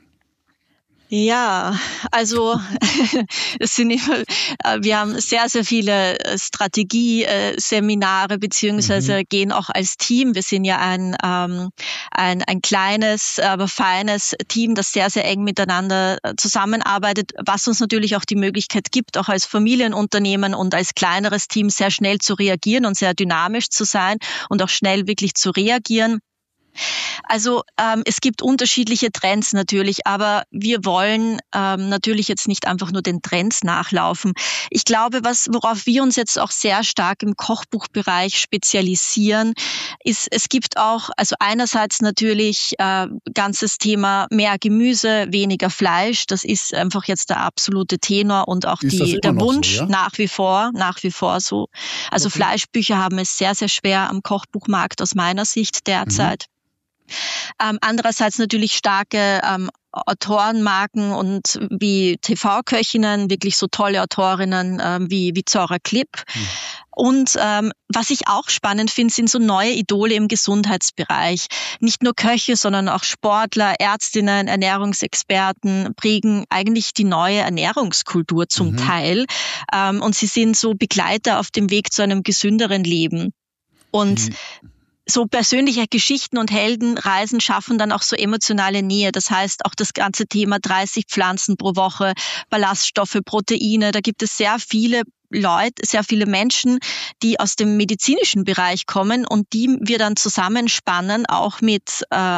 Ja, also es sind immer, wir haben sehr, sehr viele Strategieseminare beziehungsweise mhm. gehen auch als Team. Wir sind ja ein, ähm, ein ein kleines, aber feines Team, das sehr, sehr eng miteinander zusammenarbeitet, was uns natürlich auch die Möglichkeit gibt, auch als Familienunternehmen und als kleineres Team sehr schnell zu reagieren und sehr dynamisch zu sein und auch schnell wirklich zu reagieren. Also ähm, es gibt unterschiedliche Trends natürlich, aber wir wollen ähm, natürlich jetzt nicht einfach nur den Trends nachlaufen. Ich glaube, was worauf wir uns jetzt auch sehr stark im Kochbuchbereich spezialisieren, ist, es gibt auch, also einerseits natürlich äh, ganzes Thema mehr Gemüse, weniger Fleisch. Das ist einfach jetzt der absolute Tenor und auch die, der Wunsch so, ja? nach wie vor, nach wie vor so. Also okay. Fleischbücher haben es sehr, sehr schwer am Kochbuchmarkt aus meiner Sicht derzeit. Mhm. Ähm, andererseits natürlich starke ähm, Autorenmarken und wie T V-Köchinnen, wirklich so tolle Autorinnen ähm, wie, wie Zora Klipp. Mhm. Und ähm, was ich auch spannend finde, sind so neue Idole im Gesundheitsbereich. Nicht nur Köche, sondern auch Sportler, Ärztinnen, Ernährungsexperten prägen eigentlich die neue Ernährungskultur zum mhm. Teil. Ähm, und sie sind so Begleiter auf dem Weg zu einem gesünderen Leben. Und mhm. so persönliche Geschichten und Heldenreisen schaffen dann auch so emotionale Nähe. Das heißt, auch das ganze Thema dreißig Pflanzen pro Woche, Ballaststoffe, Proteine, da gibt es sehr viele Leute, sehr viele Menschen, die aus dem medizinischen Bereich kommen und die wir dann zusammenspannen, auch mit äh,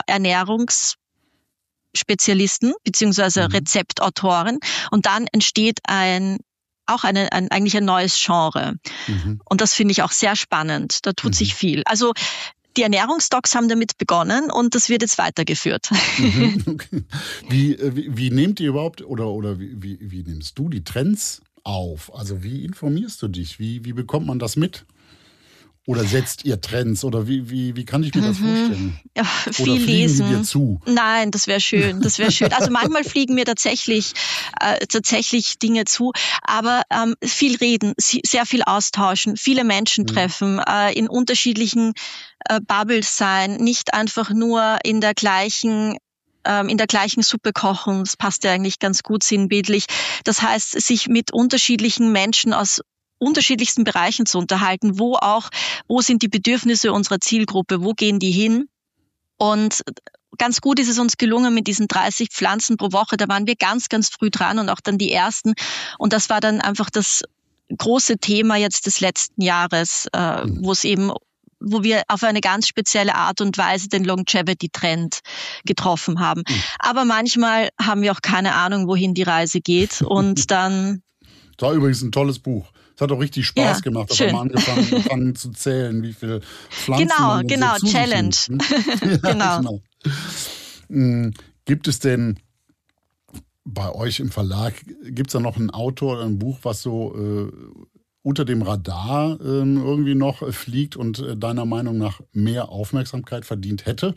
Ernährungsspezialisten beziehungsweise mhm. Rezeptautoren. Und dann entsteht ein auch eine, ein, eigentlich ein neues Genre. Mhm. Und das finde ich auch sehr spannend. Da tut mhm. sich viel. Also die Ernährungsdocs haben damit begonnen und das wird jetzt weitergeführt. Mhm. Okay. Wie, wie, wie nehmt ihr überhaupt oder, oder wie, wie, wie nimmst du die Trends auf? Also wie informierst du dich? Wie, wie bekommt man das mit? Oder setzt ihr Trends? Oder wie, wie, wie kann ich mir das vorstellen? Ja, viel Oder fliegen lesen. Sie dir zu? Nein, das wäre schön. Das wäre schön. Also manchmal fliegen mir tatsächlich äh, tatsächlich Dinge zu, aber ähm, viel reden, sehr viel austauschen, viele Menschen mhm. treffen, äh, in unterschiedlichen äh, Bubbles sein, nicht einfach nur in der gleichen in der gleichen Suppe kochen. Das passt ja eigentlich ganz gut sinnbildlich. Das heißt, sich mit unterschiedlichen Menschen aus unterschiedlichsten Bereichen zu unterhalten, wo auch, wo sind die Bedürfnisse unserer Zielgruppe, wo gehen die hin? Und ganz gut ist es uns gelungen mit diesen dreißig Pflanzen pro Woche. Da waren wir ganz, ganz früh dran und auch dann die ersten. Und das war dann einfach das große Thema jetzt des letzten Jahres, äh, wo es eben wo wir auf eine ganz spezielle Art und Weise den Longevity-Trend getroffen haben. Mhm. Aber manchmal haben wir auch keine Ahnung, wohin die Reise geht und dann... Das war übrigens ein tolles Buch. Es hat auch richtig Spaß Ja, gemacht. Da schön. haben wir angefangen, angefangen zu zählen, wie viele Pflanzen Genau, man denn genau, so zu sich Challenge. nimmt, ne? Ja, Genau. genau. Hm, Gibt es denn bei euch im Verlag, gibt es da noch einen Autor oder ein Buch, was so äh, unter dem Radar äh, irgendwie noch äh, fliegt und äh, deiner Meinung nach mehr Aufmerksamkeit verdient hätte?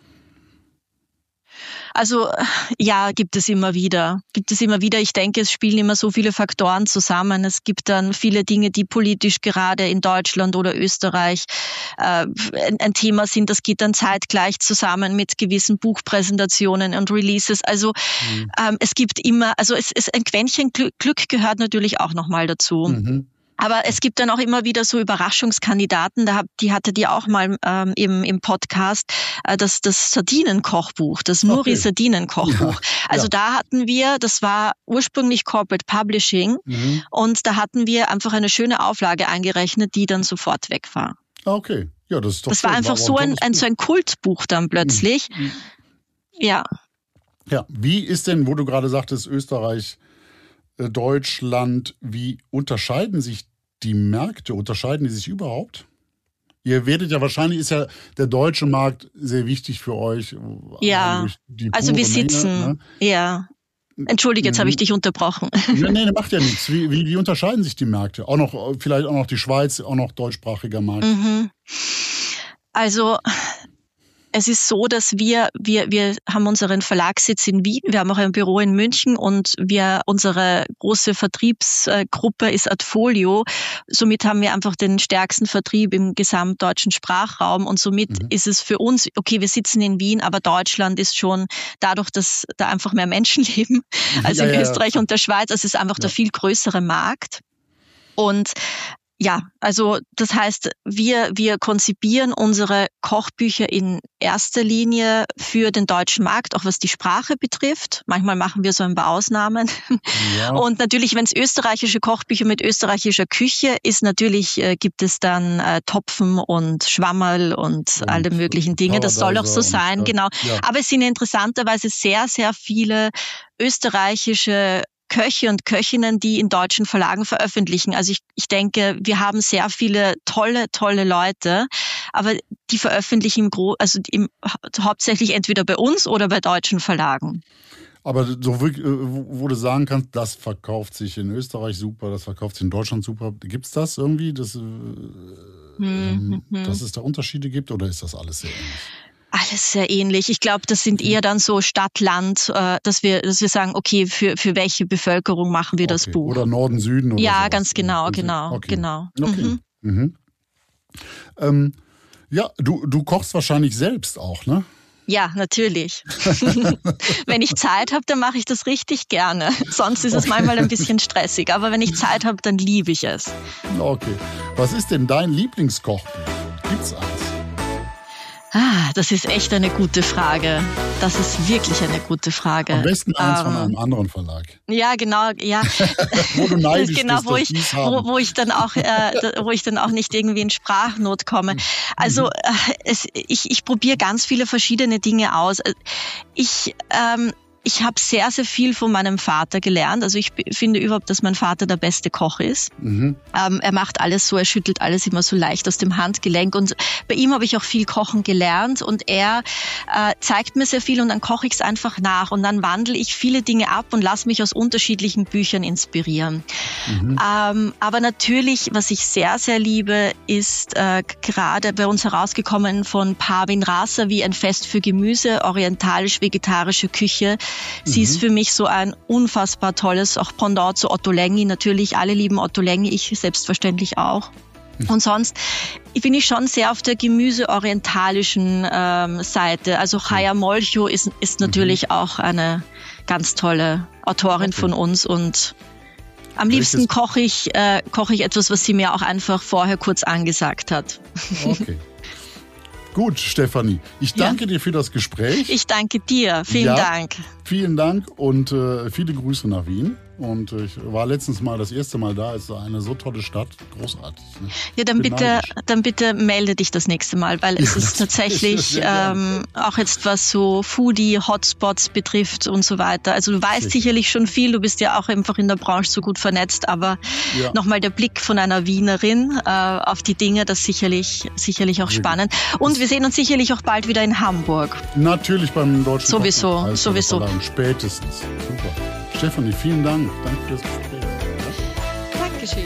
Also ja, gibt es immer wieder. Gibt es immer wieder. Ich denke, es spielen immer so viele Faktoren zusammen. Es gibt dann viele Dinge, die politisch gerade in Deutschland oder Österreich äh, ein, ein Thema sind. Das geht dann zeitgleich zusammen mit gewissen Buchpräsentationen und Releases. Also mhm. ähm, es gibt immer, also es ist ein Quäntchen Glück, Glück gehört natürlich auch nochmal dazu. Mhm. Aber es gibt dann auch immer wieder so Überraschungskandidaten, die hattet ihr auch mal ähm, im, im Podcast, äh, das, das Sardinen-Kochbuch, das Nuri-Sardinen-Kochbuch. Ja, also ja. da hatten wir, das war ursprünglich Corporate Publishing mhm. und da hatten wir einfach eine schöne Auflage eingerechnet, die dann sofort weg war. Okay, ja, das ist doch Das schön. war einfach war so, ein, ein, so ein Kultbuch dann plötzlich. Mhm. Ja. Ja, wie ist denn, wo du gerade sagtest, Österreich, Deutschland, wie unterscheiden sich die Märkte? Unterscheiden die sich überhaupt? Ihr werdet ja wahrscheinlich, ist ja der deutsche Markt sehr wichtig für euch. Ja, also wir sitzen, Menge, ne? ja. Entschuldige, jetzt mhm. habe ich dich unterbrochen. Nee, nee, macht ja nichts. Wie, wie, wie unterscheiden sich die Märkte? Auch noch, vielleicht auch noch die Schweiz, auch noch deutschsprachiger Markt. Mhm. Also es ist so, dass wir, wir, wir haben unseren Verlagssitz in Wien, wir haben auch ein Büro in München und wir, unsere große Vertriebsgruppe ist Adfolio. Somit haben wir einfach den stärksten Vertrieb im gesamtdeutschen Sprachraum und somit mhm. ist es für uns, okay, wir sitzen in Wien, aber Deutschland ist schon dadurch, dass da einfach mehr Menschen leben als ja, in ja, Österreich ja. und der Schweiz, es ist einfach ja. der viel größere Markt. Und ja, also das heißt, wir, wir konzipieren unsere Kochbücher in erster Linie für den deutschen Markt, auch was die Sprache betrifft. Manchmal machen wir so ein paar Ausnahmen. Ja. Und natürlich, wenn es österreichische Kochbücher mit österreichischer Küche ist, natürlich äh, gibt es dann äh, Topfen und Schwammerl und, und alle möglichen Dinge. Das soll auch so sein, und, genau. Ja. Aber es sind interessanterweise sehr, sehr viele österreichische Köche und Köchinnen, die in deutschen Verlagen veröffentlichen. Also ich, ich denke, wir haben sehr viele tolle, tolle Leute, aber die veröffentlichen im Gro- also im, hauptsächlich entweder bei uns oder bei deutschen Verlagen. Aber so wirklich, wo du sagen kannst, das verkauft sich in Österreich super, das verkauft sich in Deutschland super. Gibt es das irgendwie, dass, mhm. ähm, dass es da Unterschiede gibt oder ist das alles sehr ähnlich? Alles sehr ähnlich. Ich glaube, das sind eher dann so Stadt-Land, äh, dass wir, dass wir sagen, okay, für für welche Bevölkerung machen wir okay. das Buch? Oder Norden, Süden oder Ja, sowas. ganz genau, genau, okay. genau. Okay. Mhm. Mhm. Ähm, ja, du du kochst wahrscheinlich selbst auch, ne? Ja, natürlich. Wenn ich Zeit habe, dann mache ich das richtig gerne. Sonst ist es okay. manchmal ein bisschen stressig. Aber wenn ich Zeit habe, dann liebe ich es. Okay. Was ist denn dein Lieblingskochbuch? Gibt's eins? Ah, das ist echt eine gute Frage. Das ist wirklich eine gute Frage. Am besten eins ähm, von einem anderen Verlag. Ja, genau, ja. Wo du neidisch genau, bist, wo ich, wo, wo ich dann auch, äh, wo ich dann auch nicht irgendwie in Sprachnot komme. Also äh, es, ich, ich probiere ganz viele verschiedene Dinge aus. Ich ähm, Ich habe sehr, sehr viel von meinem Vater gelernt. Also ich finde überhaupt, dass mein Vater der beste Koch ist. Mhm. Ähm, er macht alles so, er schüttelt alles immer so leicht aus dem Handgelenk. Und bei ihm habe ich auch viel Kochen gelernt. Und er äh, zeigt mir sehr viel und dann koche ich es einfach nach. Und dann wandle ich viele Dinge ab und lasse mich aus unterschiedlichen Büchern inspirieren. Mhm. Ähm, aber natürlich, was ich sehr, sehr liebe, ist äh, gerade bei uns herausgekommen von Parvin Rasavi, ein Fest für Gemüse, orientalisch-vegetarische Küche. Sie mhm. ist für mich so ein unfassbar tolles, auch Pendant zu Otto Lengi. Natürlich, alle lieben Otto Lengi, ich selbstverständlich auch. Mhm. Und sonst bin ich schon sehr auf der gemüseorientalischen ähm, Seite. Also Chaya Molcho ist, ist natürlich mhm. auch eine ganz tolle Autorin okay. von uns und am liebsten koche ich, äh, koche ich etwas, was sie mir auch einfach vorher kurz angesagt hat. Okay. Gut, Stefanie. Ich danke ja. dir für das Gespräch. Ich danke dir. Vielen ja. Dank. vielen Dank und äh, viele Grüße nach Wien. Und äh, ich war letztens mal das erste Mal da. Es ist eine so tolle Stadt. Großartig. Ne? Ja, dann bitte, dann bitte melde dich das nächste Mal, weil es ja, ist tatsächlich ähm, auch jetzt, was so Foodie-Hotspots betrifft und so weiter. Also du weißt Sicher. sicherlich schon viel. Du bist ja auch einfach in der Branche so gut vernetzt. Aber ja. nochmal der Blick von einer Wienerin äh, auf die Dinge, das ist sicherlich, sicherlich auch Richtig. spannend. Und wir sehen uns sicherlich auch bald wieder in Hamburg. Natürlich beim Deutschen Sowieso, Kochbuch, sowieso. Verlag, spätestens. Super. Stefanie, vielen Dank. Danke für das Gespräch. Dankeschön.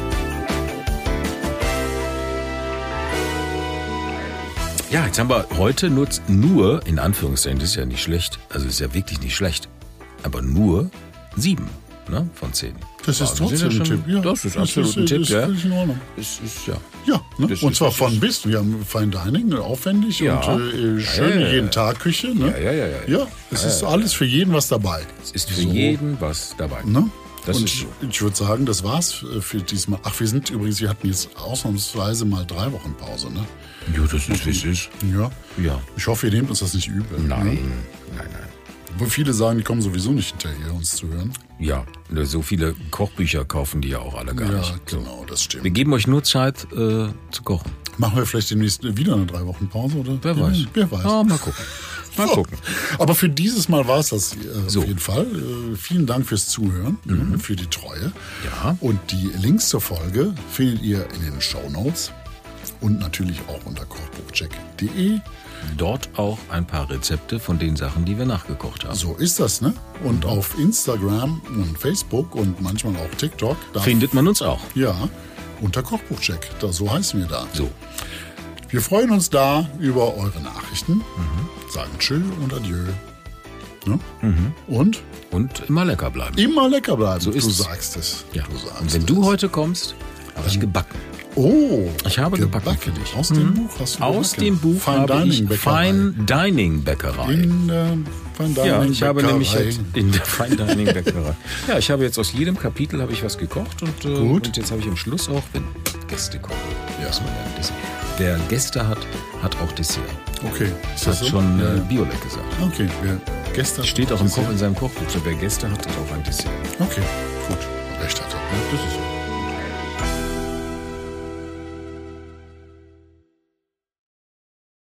Ja, jetzt haben wir heute nur, nur, in Anführungszeichen, das ist ja nicht schlecht, also ist ja wirklich nicht schlecht, aber nur sieben, ne, von zehn. Das ist wow, trotzdem ein Tipp, ja. Das ist absolut ein Tipp, ja. Das ist in Ordnung. Es ist, ja. Ja, ne? Und zwar von bis. Wir haben Fine Dining, aufwendig ja. und äh, schöne ja, ja, jeden Tag Küche. Ne? Ja, ja, ja, ja. Ja, es ja, ist ja, alles für jeden was dabei. Es ist für so. jeden was dabei. Ne? Das und ist so. ich würde sagen, das war's für diesmal. Ach, wir sind übrigens, wir hatten jetzt ausnahmsweise mal drei Wochen Pause, ne? Ja, das ist, wie es ist. Ja. ja. Ich hoffe, ihr nehmt uns das nicht übel. Nein, ne? nein, nein. Wo viele sagen, die kommen sowieso nicht hinterher, uns zu hören. Ja, so viele Kochbücher kaufen die ja auch alle gar ja, nicht. Ja, genau, das stimmt. Wir geben euch nur Zeit äh, zu kochen. Machen wir vielleicht demnächst wieder eine drei Wochen Pause, oder? Wer weiß. Wer weiß. Oh, mal gucken. Mal so. gucken. Aber für dieses Mal war es das äh, so. auf jeden Fall. Äh, vielen Dank fürs Zuhören, mhm. äh, für die Treue. Ja. Und die Links zur Folge findet ihr in den Shownotes und natürlich auch unter kochbuchcheck punkt de. Dort auch ein paar Rezepte von den Sachen, die wir nachgekocht haben. So ist das, ne? Und mhm. auf Instagram und Facebook und manchmal auch TikTok. Da findet man uns auch. Ja, unter Kochbuchcheck. Da, so heißen wir da. So. Wir freuen uns da über eure Nachrichten. Mhm. Sagen Tschö und Adieu. Ne? Mhm. Und? Und immer lecker bleiben. Immer lecker bleiben. So ist du es. sagst es. Ja. Du sagst und wenn es. du heute kommst, habe ich gebacken. Oh, ich habe gebacken, gebacken für dich. Aus dem Buch hast du Aus gebacken. dem Buch Fine habe Dining ich Bäckerei. Fine Dining Bäckerei. In äh, Fine Dining Ja, ich habe Bäckerei. nämlich jetzt in der Fine Dining Bäckerei. Ja, ich habe jetzt aus jedem Kapitel habe ich was gekocht und, äh, Gut. und jetzt habe ich am Schluss auch, wenn Gäste kommen, ja. muss man ja ein Dessert. Wer Gäste hat, hat auch Dessert. Okay, ist das das hat so? schon ja. äh, Biolek gesagt. Okay, wer Gäste hat, steht auch im Koch in seinem Kochbuch. So, wer Gäste hat, hat auch ein Dessert. Okay, gut, recht hat er. Ja, das ist so.